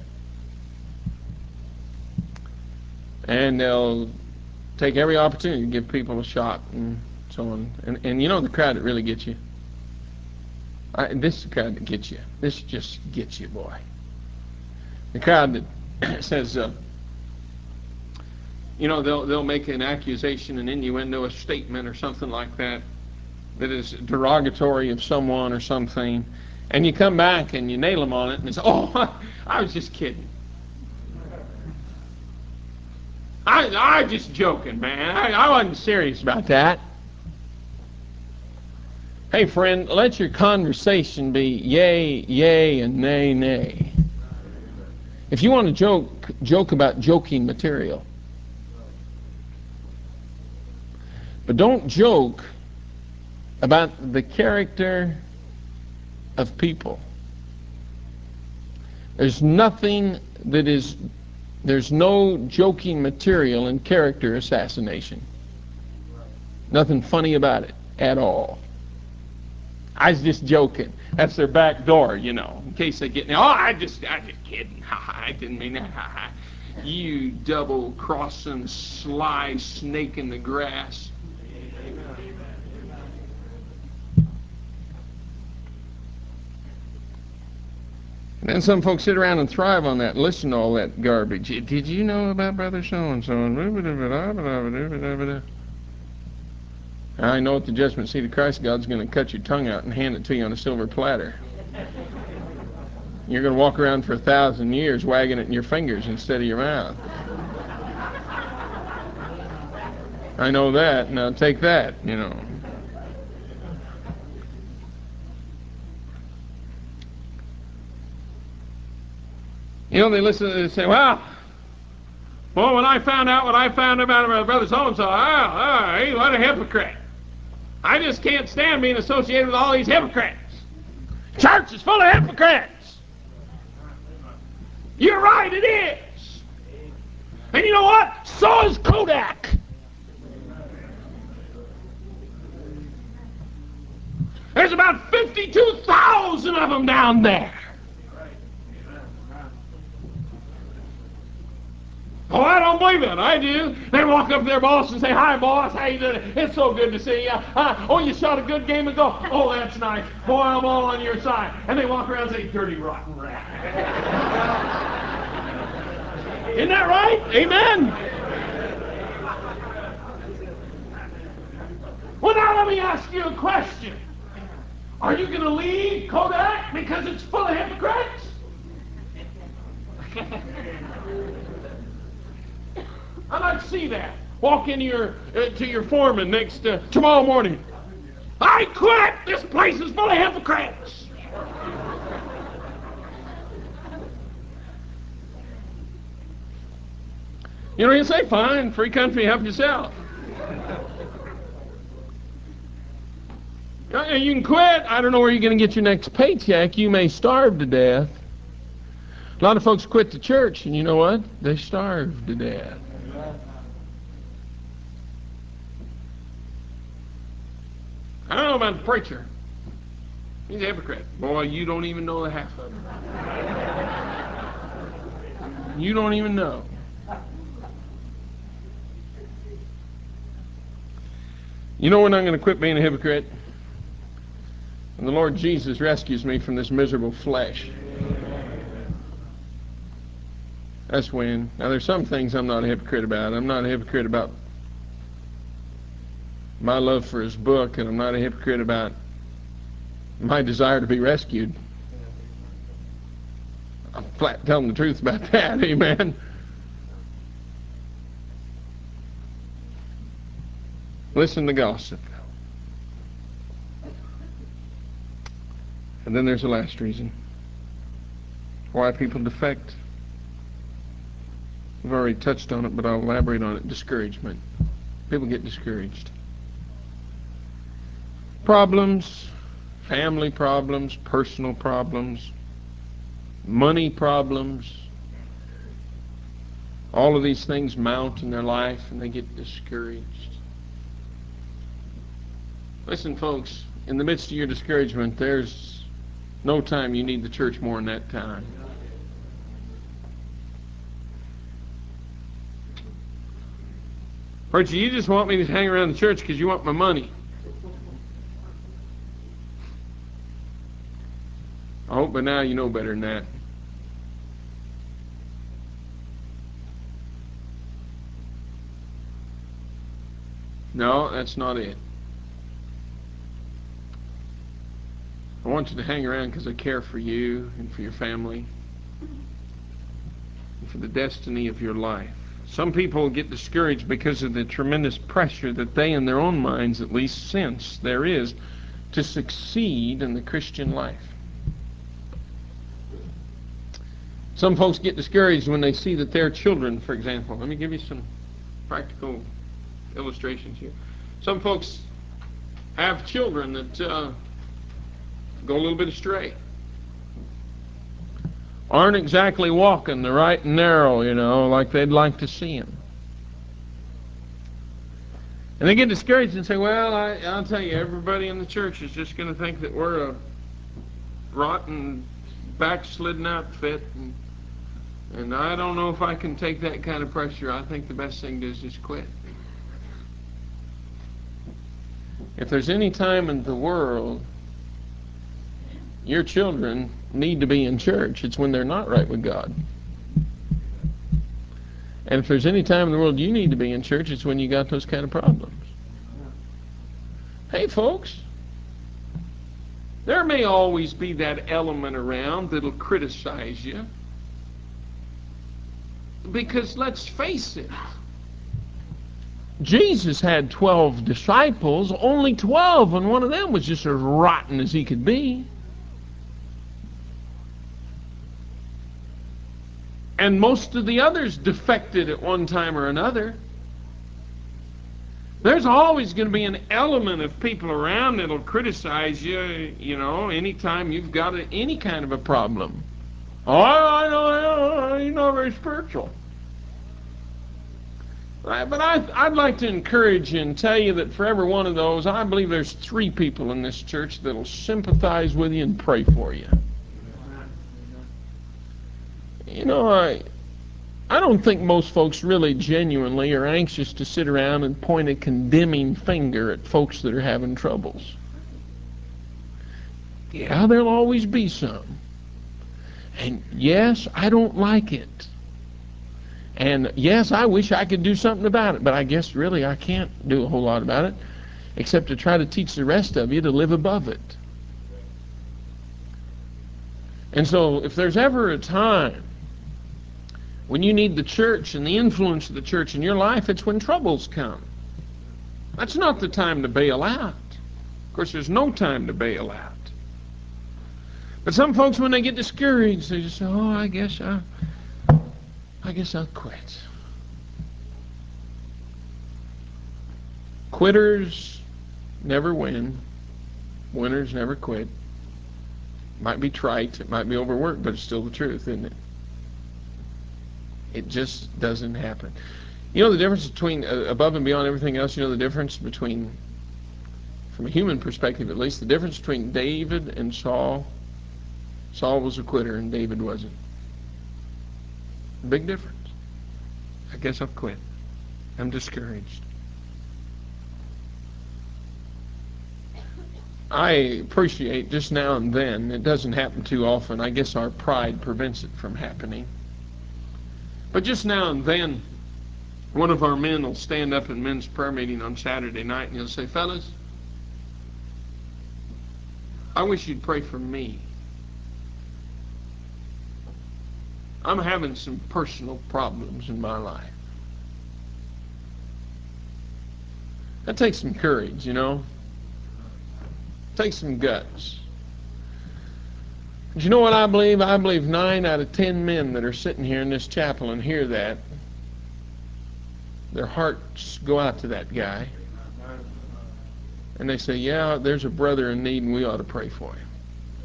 And they'll take every opportunity to give people a shot and so on. And, and you know the crowd that really gets you? I, this is the crowd that gets you. This just gets you, boy. The crowd that says, uh, you know, they'll they'll make an accusation, an innuendo, a statement or something like that that is derogatory of someone or something, and you come back and you nail them on it and they say, oh, I was just kidding. I I was just joking, man. I, I wasn't serious about that. Hey, friend, let your conversation be yay, yay, and nay, nay. If you want to joke, joke about joking material. But don't joke about the character of people. There's nothing that is, there's no joking material in character assassination. Nothing funny about it at all. I was just joking. That's their back door, you know, in case they get, oh, I just, I just kidding. I didn't mean that. You double-crossing, sly snake in the grass. And then some folks sit around and thrive on that, listen to all that garbage. Did you know about Brother so-and-so? I know at the judgment seat of Christ, God's going to cut your tongue out and hand it to you on a silver platter. You're going to walk around for a thousand years wagging it in your fingers instead of your mouth. I know that. Now take that, you know. You know, they listen and they say, well, well, when I found out what I found about my brother so-and-so, oh, oh, hey, what a hypocrite. I just can't stand being associated with all these hypocrites. Church is full of hypocrites. You're right, it is. And you know what? So is Kodak. There's about fifty-two thousand of them down there. Oh, I don't believe it. I do. They walk up to their boss and say, hi, boss. How you doing? It's so good to see you. Uh, oh, you shot a good game ago? Oh, that's nice. Boy, I'm all on your side. And they walk around and say, dirty, rotten rat. Isn't that right? Amen. Well, now let me ask you a question. Are you going to leave Kodak because it's full of hypocrites? I'd like to see that. Walk into your uh, to your foreman next uh, tomorrow morning. I quit. This place is full of hypocrites. You know, you say, fine, free country, help yourself. You can quit. I don't know where you're going to get your next paycheck. You may starve to death. A lot of folks quit the church, and you know what? They starve to death. I don't know about the preacher. He's a hypocrite. Boy, you don't even know the half of it. You don't even know. You know when I'm going to quit being a hypocrite? When the Lord Jesus rescues me from this miserable flesh. That's when. Now there's some things I'm not a hypocrite about. I'm not a hypocrite about my love for His book, and I'm not a hypocrite about my desire to be rescued. I'm flat telling the truth about that, amen. Listen to gossip. And then there's the last reason why people defect. We've already touched on it, but I'll elaborate on it. Discouragement. People get discouraged. Problems, family problems, personal problems, money problems. All of these things mount in their life and they get discouraged. Listen, folks, in the midst of your discouragement, there's no time you need the church more than that time. Preacher, you just want me to hang around the church because you want my money. I hope by now you know better than that. No, that's not it. I want you to hang around because I care for you and for your family and for the destiny of your life. Some people get discouraged because of the tremendous pressure that they, in their own minds at least, sense there is to succeed in the Christian life. Some folks get discouraged when they see that their children, for example, let me give you some practical illustrations here. Some folks have children that uh, go a little bit astray. Aren't exactly walking the right and narrow, you know, like they'd like to see them. And they get discouraged and say, well, I, I'll tell you, everybody in the church is just going to think that we're a rotten, backslidden outfit, and, and I don't know if I can take that kind of pressure. I think the best thing to do is just quit. If there's any time in the world your children need to be in church, it's when they're not right with God. And if there's any time in the world you need to be in church, it's when you got those kind of problems. Hey, folks, there may always be that element around that'll criticize you. Because let's face it, Jesus had twelve disciples, only twelve, and one of them was just as rotten as he could be. And most of the others defected at one time or another. There's always going to be an element of people around that'll criticize you, you know, anytime you've got a, any kind of a problem. Oh, I know, you're not very spiritual. But I, I'd like to encourage you and tell you that for every one of those, I believe there's three people in this church that'll sympathize with you and pray for you. You know, I I don't think most folks really genuinely are anxious to sit around and point a condemning finger at folks that are having troubles. Yeah, there'll always be some. And yes, I don't like it. And yes, I wish I could do something about it, but I guess really I can't do a whole lot about it, except to try to teach the rest of you to live above it. And so if there's ever a time when you need the church and the influence of the church in your life, it's when troubles come. That's not the time to bail out. Of course, there's no time to bail out. But some folks, when they get discouraged, they just say, oh, I guess I, I guess I'll quit. Quitters never win. Winners never quit. Might be trite, it might be overworked, but it's still the truth, isn't it? It just doesn't happen. You know the difference between, uh, above and beyond everything else, you know the difference between, from a human perspective at least, the difference between David and Saul. Saul was a quitter and David wasn't. Big difference. I guess I'll quit. I'm discouraged. I appreciate just now and then, it doesn't happen too often, I guess our pride prevents it from happening. But just now and then, one of our men will stand up in men's prayer meeting on Saturday night and he'll say, fellas, I wish you'd pray for me. I'm having some personal problems in my life. That takes some courage, you know. It takes some guts. But you know what I believe? I believe nine out of ten men that are sitting here in this chapel and hear that, their hearts go out to that guy. And they say, yeah, there's a brother in need and we ought to pray for him.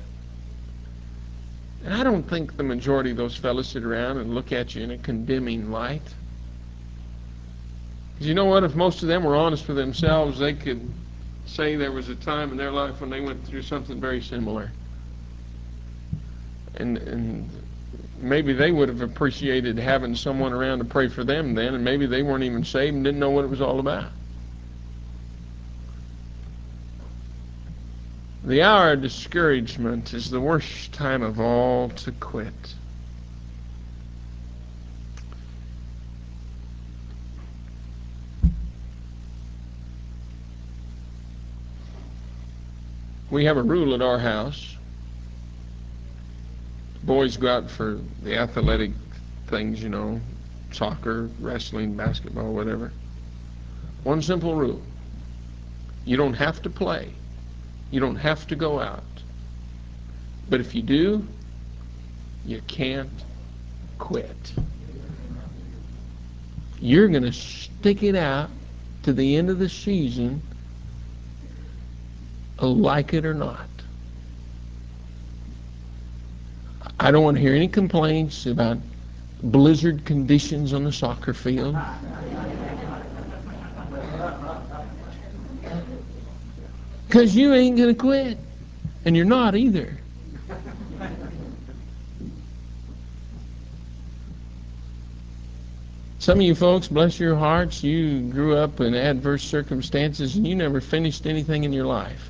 And I don't think the majority of those fellows sit around and look at you in a condemning light. Because you know what? If most of them were honest with themselves, they could say there was a time in their life when they went through something very similar. And, and maybe they would have appreciated having someone around to pray for them then, and maybe they weren't even saved and didn't know what it was all about. The hour of discouragement is the worst time of all to quit. We have a rule at our house. Boys go out for the athletic things, you know, soccer, wrestling, basketball, whatever. One simple rule. You don't have to play. You don't have to go out. But if you do, you can't quit. You're going to stick it out to the end of the season, like it or not. I don't want to hear any complaints about blizzard conditions on the soccer field. Because you ain't going to quit. And you're not either. Some of you folks, bless your hearts, you grew up in adverse circumstances and you never finished anything in your life.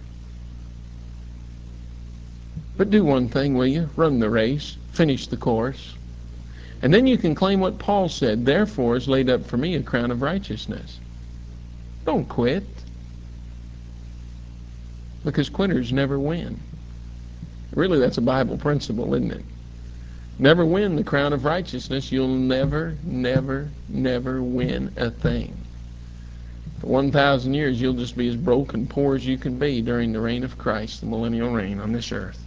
But do one thing, will you? Run the race. Finish the course. And then you can claim what Paul said, therefore is laid up for me a crown of righteousness. Don't quit. Because quitters never win. Really, that's a Bible principle, isn't it? Never win the crown of righteousness. You'll never, never, never win a thing. For one thousand years, you'll just be as broke and poor as you can be during the reign of Christ, the millennial reign on this earth.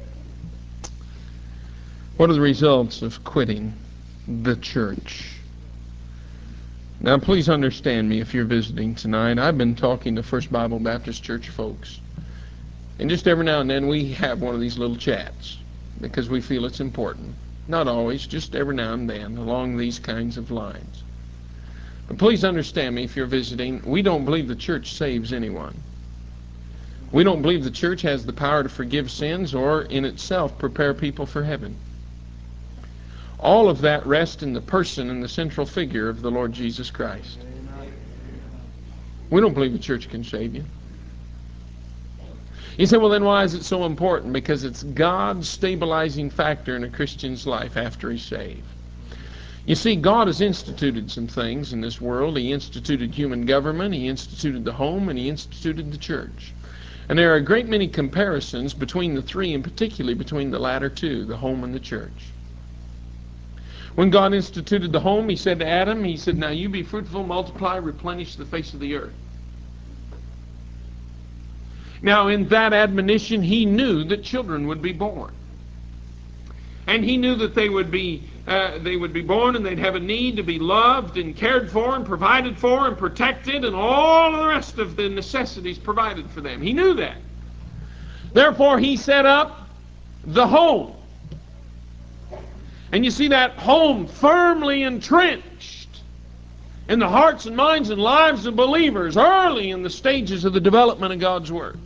What are the results of quitting the church? Now, please understand me if you're visiting tonight. I've been talking to First Bible Baptist Church folks. And just every now and then we have one of these little chats because we feel it's important. Not always, just every now and then along these kinds of lines. But please understand me if you're visiting. We don't believe the church saves anyone. We don't believe the church has the power to forgive sins or in itself prepare people for heaven. All of that rests in the person and the central figure of the Lord Jesus Christ. We don't believe the church can save you. You say, well, then why is it so important? Because it's God's stabilizing factor in a Christian's life after he's saved. You see, God has instituted some things in this world. He instituted human government, He instituted the home, and He instituted the church. And there are a great many comparisons between the three, and particularly between the latter two, the home and the church. When God instituted the home, he said to Adam, he said, now you be fruitful, multiply, replenish the face of the earth. Now in that admonition, he knew that children would be born. And he knew that they would be uh, they would be born and they'd have a need to be loved and cared for and provided for and protected and all of the rest of the necessities provided for them. He knew that. Therefore, he set up the home. And you see that home firmly entrenched in the hearts and minds and lives of believers early in the stages of the development of God's Word.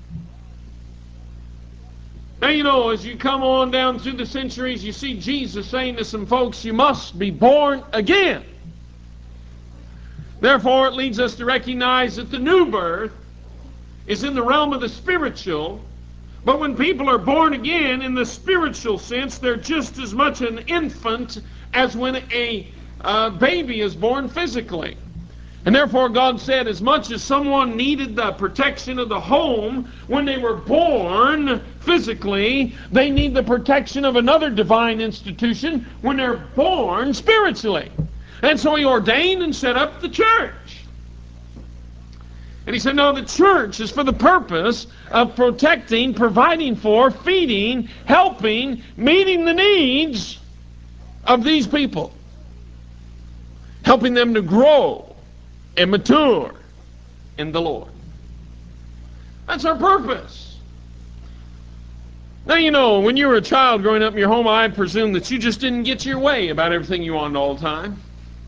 Now, you know, as you come on down through the centuries, you see Jesus saying to some folks, you must be born again. Therefore, it leads us to recognize that the new birth is in the realm of the spiritual. But when people are born again, in the spiritual sense, they're just as much an infant as when a uh, baby is born physically. And therefore God said, as much as someone needed the protection of the home when they were born physically, they need the protection of another divine institution when they're born spiritually. And so he ordained and set up the church. And he said, no, the church is for the purpose of protecting, providing for, feeding, helping, meeting the needs of these people. Helping them to grow and mature in the Lord. That's our purpose. Now, you know, when you were a child growing up in your home, I presume that you just didn't get your way about everything you wanted all the time.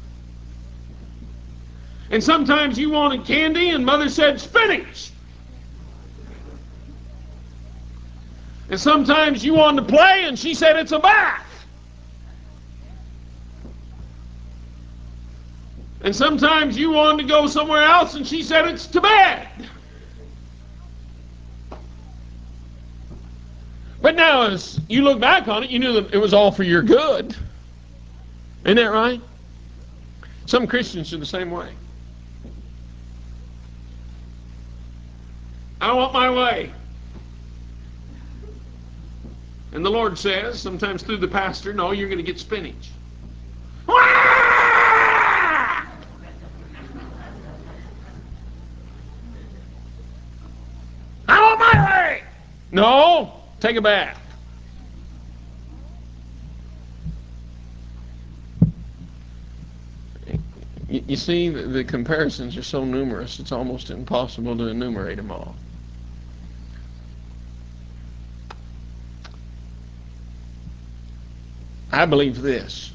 And sometimes you wanted candy and mother said spinach. And sometimes you wanted to play and she said it's a bath. And sometimes you wanted to go somewhere else and she said it's to bed. But now as you look back on it, you knew that it was all for your good. Isn't that right? Some Christians are the same way. I want my way. And the Lord says, sometimes through the pastor, no, you're going to get spinach. I want my way. No, take a bath. You, you see, the, the comparisons are so numerous, it's almost impossible to enumerate them all. I believe this.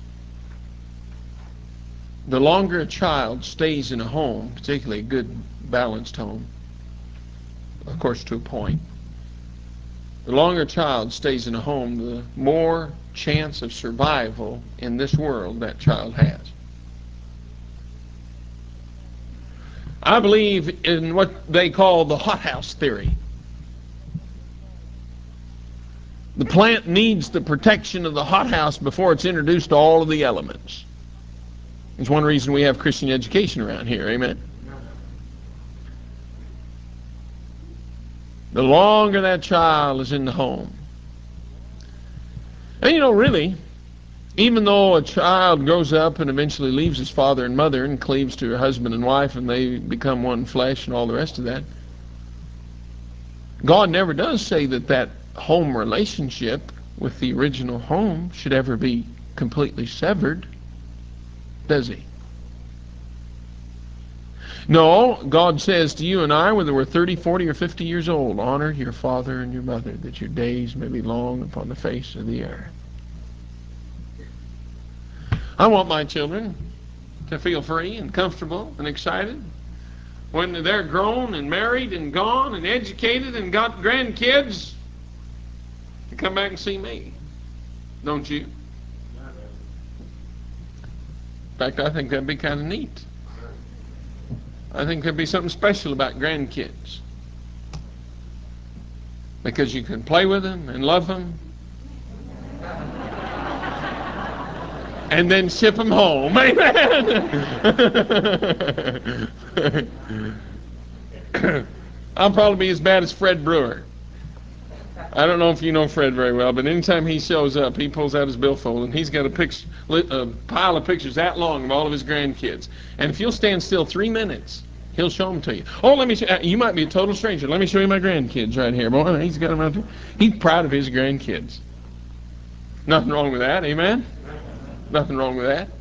The longer a child stays in a home, particularly a good, balanced home, of course to a point, the longer a child stays in a home, the more chance of survival in this world that child has. I believe in what they call the hothouse theory. The plant needs the protection of the hothouse before it's introduced to all of the elements. It's one reason we have Christian education around here, amen? The longer that child is in the home. And you know, really, even though a child grows up and eventually leaves his father and mother and cleaves to her husband and wife and they become one flesh and all the rest of that, God never does say that that home relationship with the original home should ever be completely severed, does he? No, God says to you and I, whether we're thirty, forty, or fifty years old, honor your father and your mother, that your days may be long upon the face of the earth. I want my children to feel free and comfortable and excited when they're grown and married and gone and educated and got grandkids to come back and see me. Don't you? In fact, I think that'd be kind of neat. I think there'd be something special about grandkids. Because you can play with them and love them. And then ship them home. Amen. I'll probably be as bad as Fred Brewer. I don't know if you know Fred very well, but anytime he shows up, he pulls out his billfold, and he's got a, picture, a pile of pictures that long of all of his grandkids. And if you'll stand still three minutes, he'll show them to you. Oh, let me show you. You might be a total stranger. Let me show you my grandkids right here. Boy, he's got them out there. He's proud of his grandkids. Nothing wrong with that, amen? Nothing wrong with that.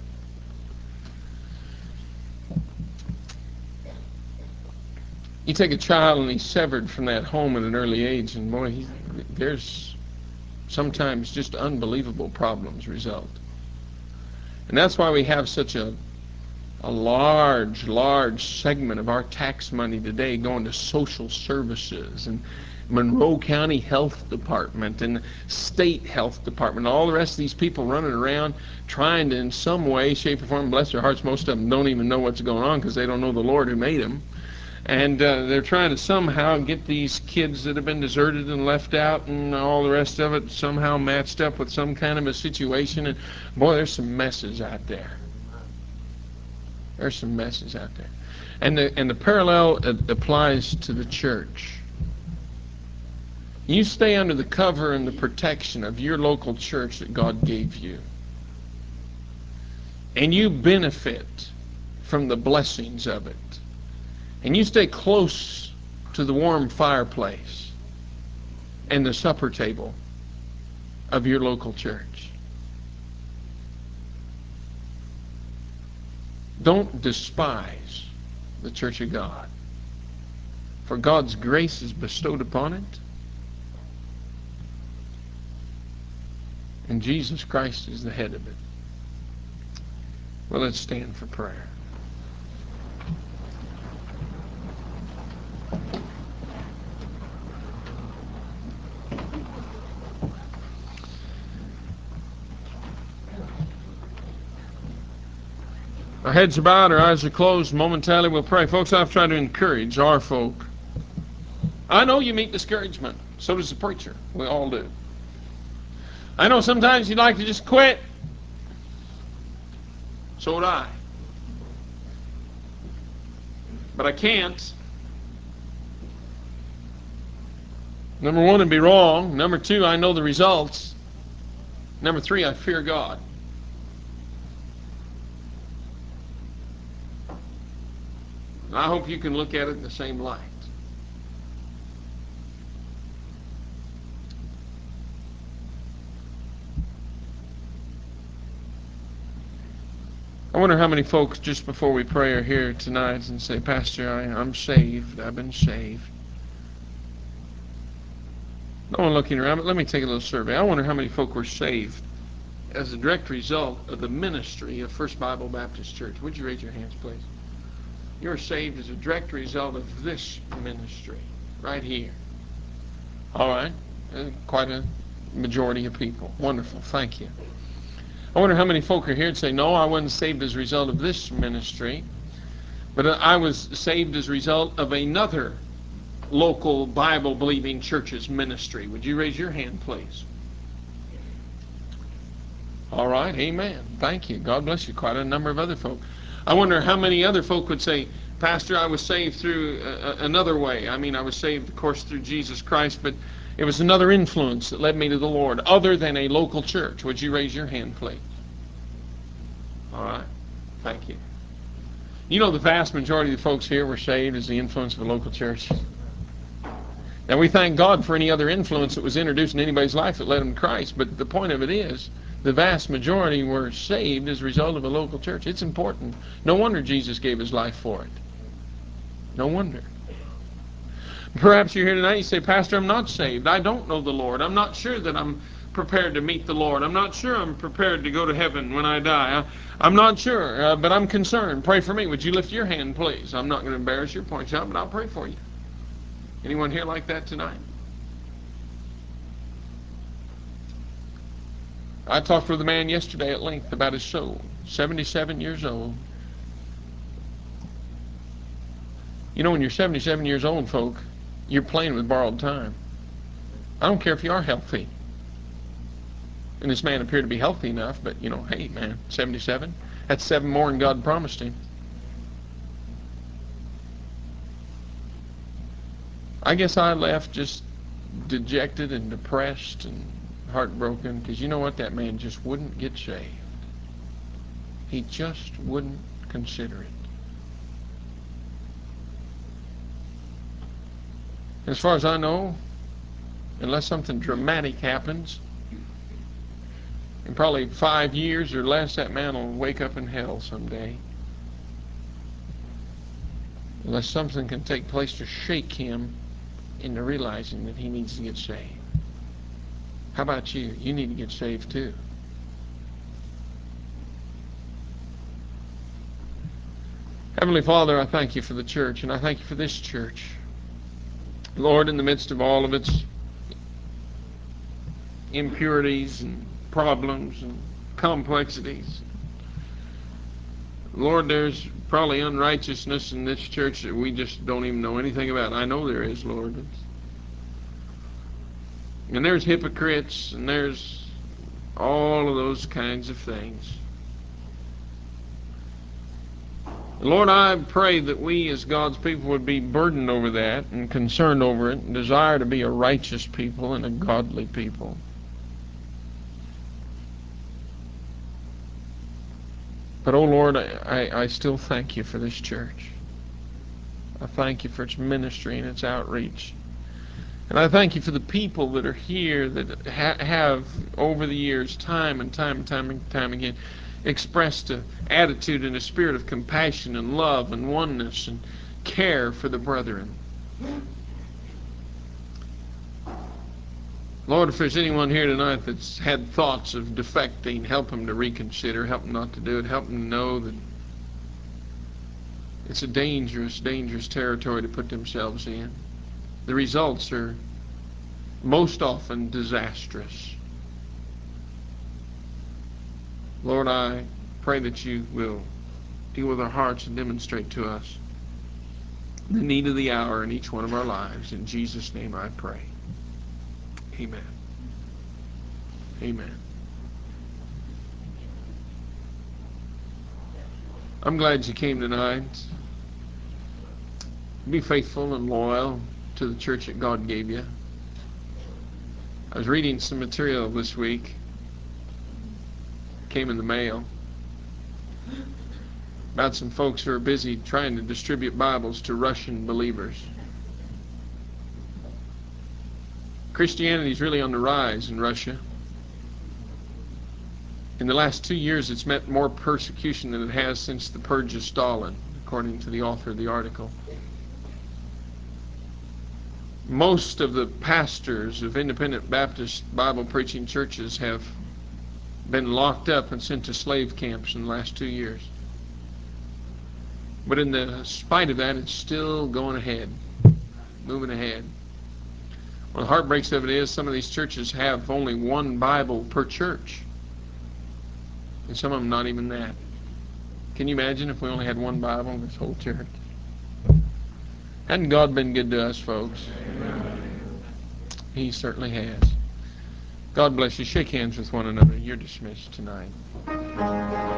You take a child and he's severed from that home at an early age, and boy, he, there's sometimes just unbelievable problems result. And that's why we have such a a large, large segment of our tax money today going to social services and Monroe County Health Department and State Health Department, all the rest of these people running around trying to in some way, shape, or form, bless their hearts, most of them don't even know what's going on because they don't know the Lord who made them. And uh, they're trying to somehow get these kids that have been deserted and left out and all the rest of it somehow matched up with some kind of a situation. And boy, there's some messes out there. There's some messes out there. And the, and the parallel uh, applies to the church. You stay under the cover and the protection of your local church that God gave you. And you benefit from the blessings of it. And you stay close to the warm fireplace and the supper table of your local church. Don't despise the church of God, for God's grace is bestowed upon it, and Jesus Christ is the head of it. Well, let's stand for prayer. Our heads are bowed, our eyes are closed. Momentarily we'll pray. Folks, I've tried to encourage our folk. I know you meet discouragement. So does the preacher. We all do. I know sometimes you'd like to just quit. So would I. But I can't. Number one, it'd be wrong. Number two, I know the results. Number three, I fear God. And I hope you can look at it in the same light. I wonder how many folks just before we pray are here tonight and say, Pastor, I, I'm saved. I've been saved. No one looking around, but let me take a little survey. I wonder how many folk were saved as a direct result of the ministry of First Bible Baptist Church. Would you raise your hands, please? You're saved as a direct result of this ministry right here. All right. Uh, quite a majority of people. Wonderful. Thank you. I wonder how many folk are here and say, no, I wasn't saved as a result of this ministry, but I was saved as a result of another local Bible-believing church's ministry. Would you raise your hand, please? All right. Amen. Thank you. God bless you. Quite a number of other folk. I wonder how many other folk would say, Pastor, I was saved through uh, another way. I mean, I was saved, of course, through Jesus Christ, but it was another influence that led me to the Lord, other than a local church. Would you raise your hand, please? All right. Thank you. You know, the vast majority of the folks here were saved as the influence of a local church. Now, we thank God for any other influence that was introduced in anybody's life that led them to Christ, but the point of it is, the vast majority were saved as a result of a local church. It's important. No wonder Jesus gave his life for it. No wonder. Perhaps you're here tonight, you say, Pastor, I'm not saved. I don't know the Lord. I'm not sure that I'm prepared to meet the Lord. I'm not sure I'm prepared to go to heaven when I die. I, I'm not sure, uh, but I'm concerned. Pray for me. Would you lift your hand, please? I'm not going to embarrass you, point you out, but I'll pray for you. Anyone here like that tonight? I talked with a man yesterday at length about his soul. seventy-seven years old. You know, when you're seventy-seven years old, folk, you're playing with borrowed time. I don't care if you are healthy. And this man appeared to be healthy enough, but, you know, hey, man, seventy-seven? That's seven more than God promised him. I guess I left just dejected and depressed and heartbroken, because you know what? That man just wouldn't get saved. He just wouldn't consider it. As far as I know, unless something dramatic happens, in probably five years or less, that man will wake up in hell someday. Unless something can take place to shake him into realizing that he needs to get saved. How about you? You need to get saved too. Heavenly Father, I thank you for the church, and I thank you for this church. Lord, in the midst of all of its impurities and problems and complexities, Lord, there's probably unrighteousness in this church that we just don't even know anything about. I know there is, Lord. And there's hypocrites, and there's all of those kinds of things. Lord, I pray that we as God's people would be burdened over that and concerned over it and desire to be a righteous people and a godly people. But, oh Lord, I, I still thank you for this church. I thank you for its ministry and its outreach. And I thank you for the people that are here that ha have, over the years, time and time and time and time again, expressed an attitude and a spirit of compassion and love and oneness and care for the brethren. Lord, if there's anyone here tonight that's had thoughts of defecting, help them to reconsider, help them not to do it, help them to know that it's a dangerous, dangerous territory to put themselves in. The results are most often disastrous. Lord, I pray that you will deal with our hearts and demonstrate to us the need of the hour in each one of our lives. In Jesus' name I pray. Amen. Amen. I'm glad you came tonight. Be faithful and loyal to the church that God gave you. I was reading some material this week. It came in the mail about some folks who are busy trying to distribute Bibles to Russian believers. Christianity is really on the rise in Russia. In the last two years, it's met more persecution than it has since the purge of Stalin, according to the author of the article. Most of the pastors of independent Baptist Bible-preaching churches have been locked up and sent to slave camps in the last two years. But in the spite of that, it's still going ahead, moving ahead. Well, the heartbreaks of it is some of these churches have only one Bible per church. And some of them not even that. Can you imagine if we only had one Bible in this whole church? Hadn't God been good to us, folks? Amen. He certainly has. God bless you. Shake hands with one another. You're dismissed tonight.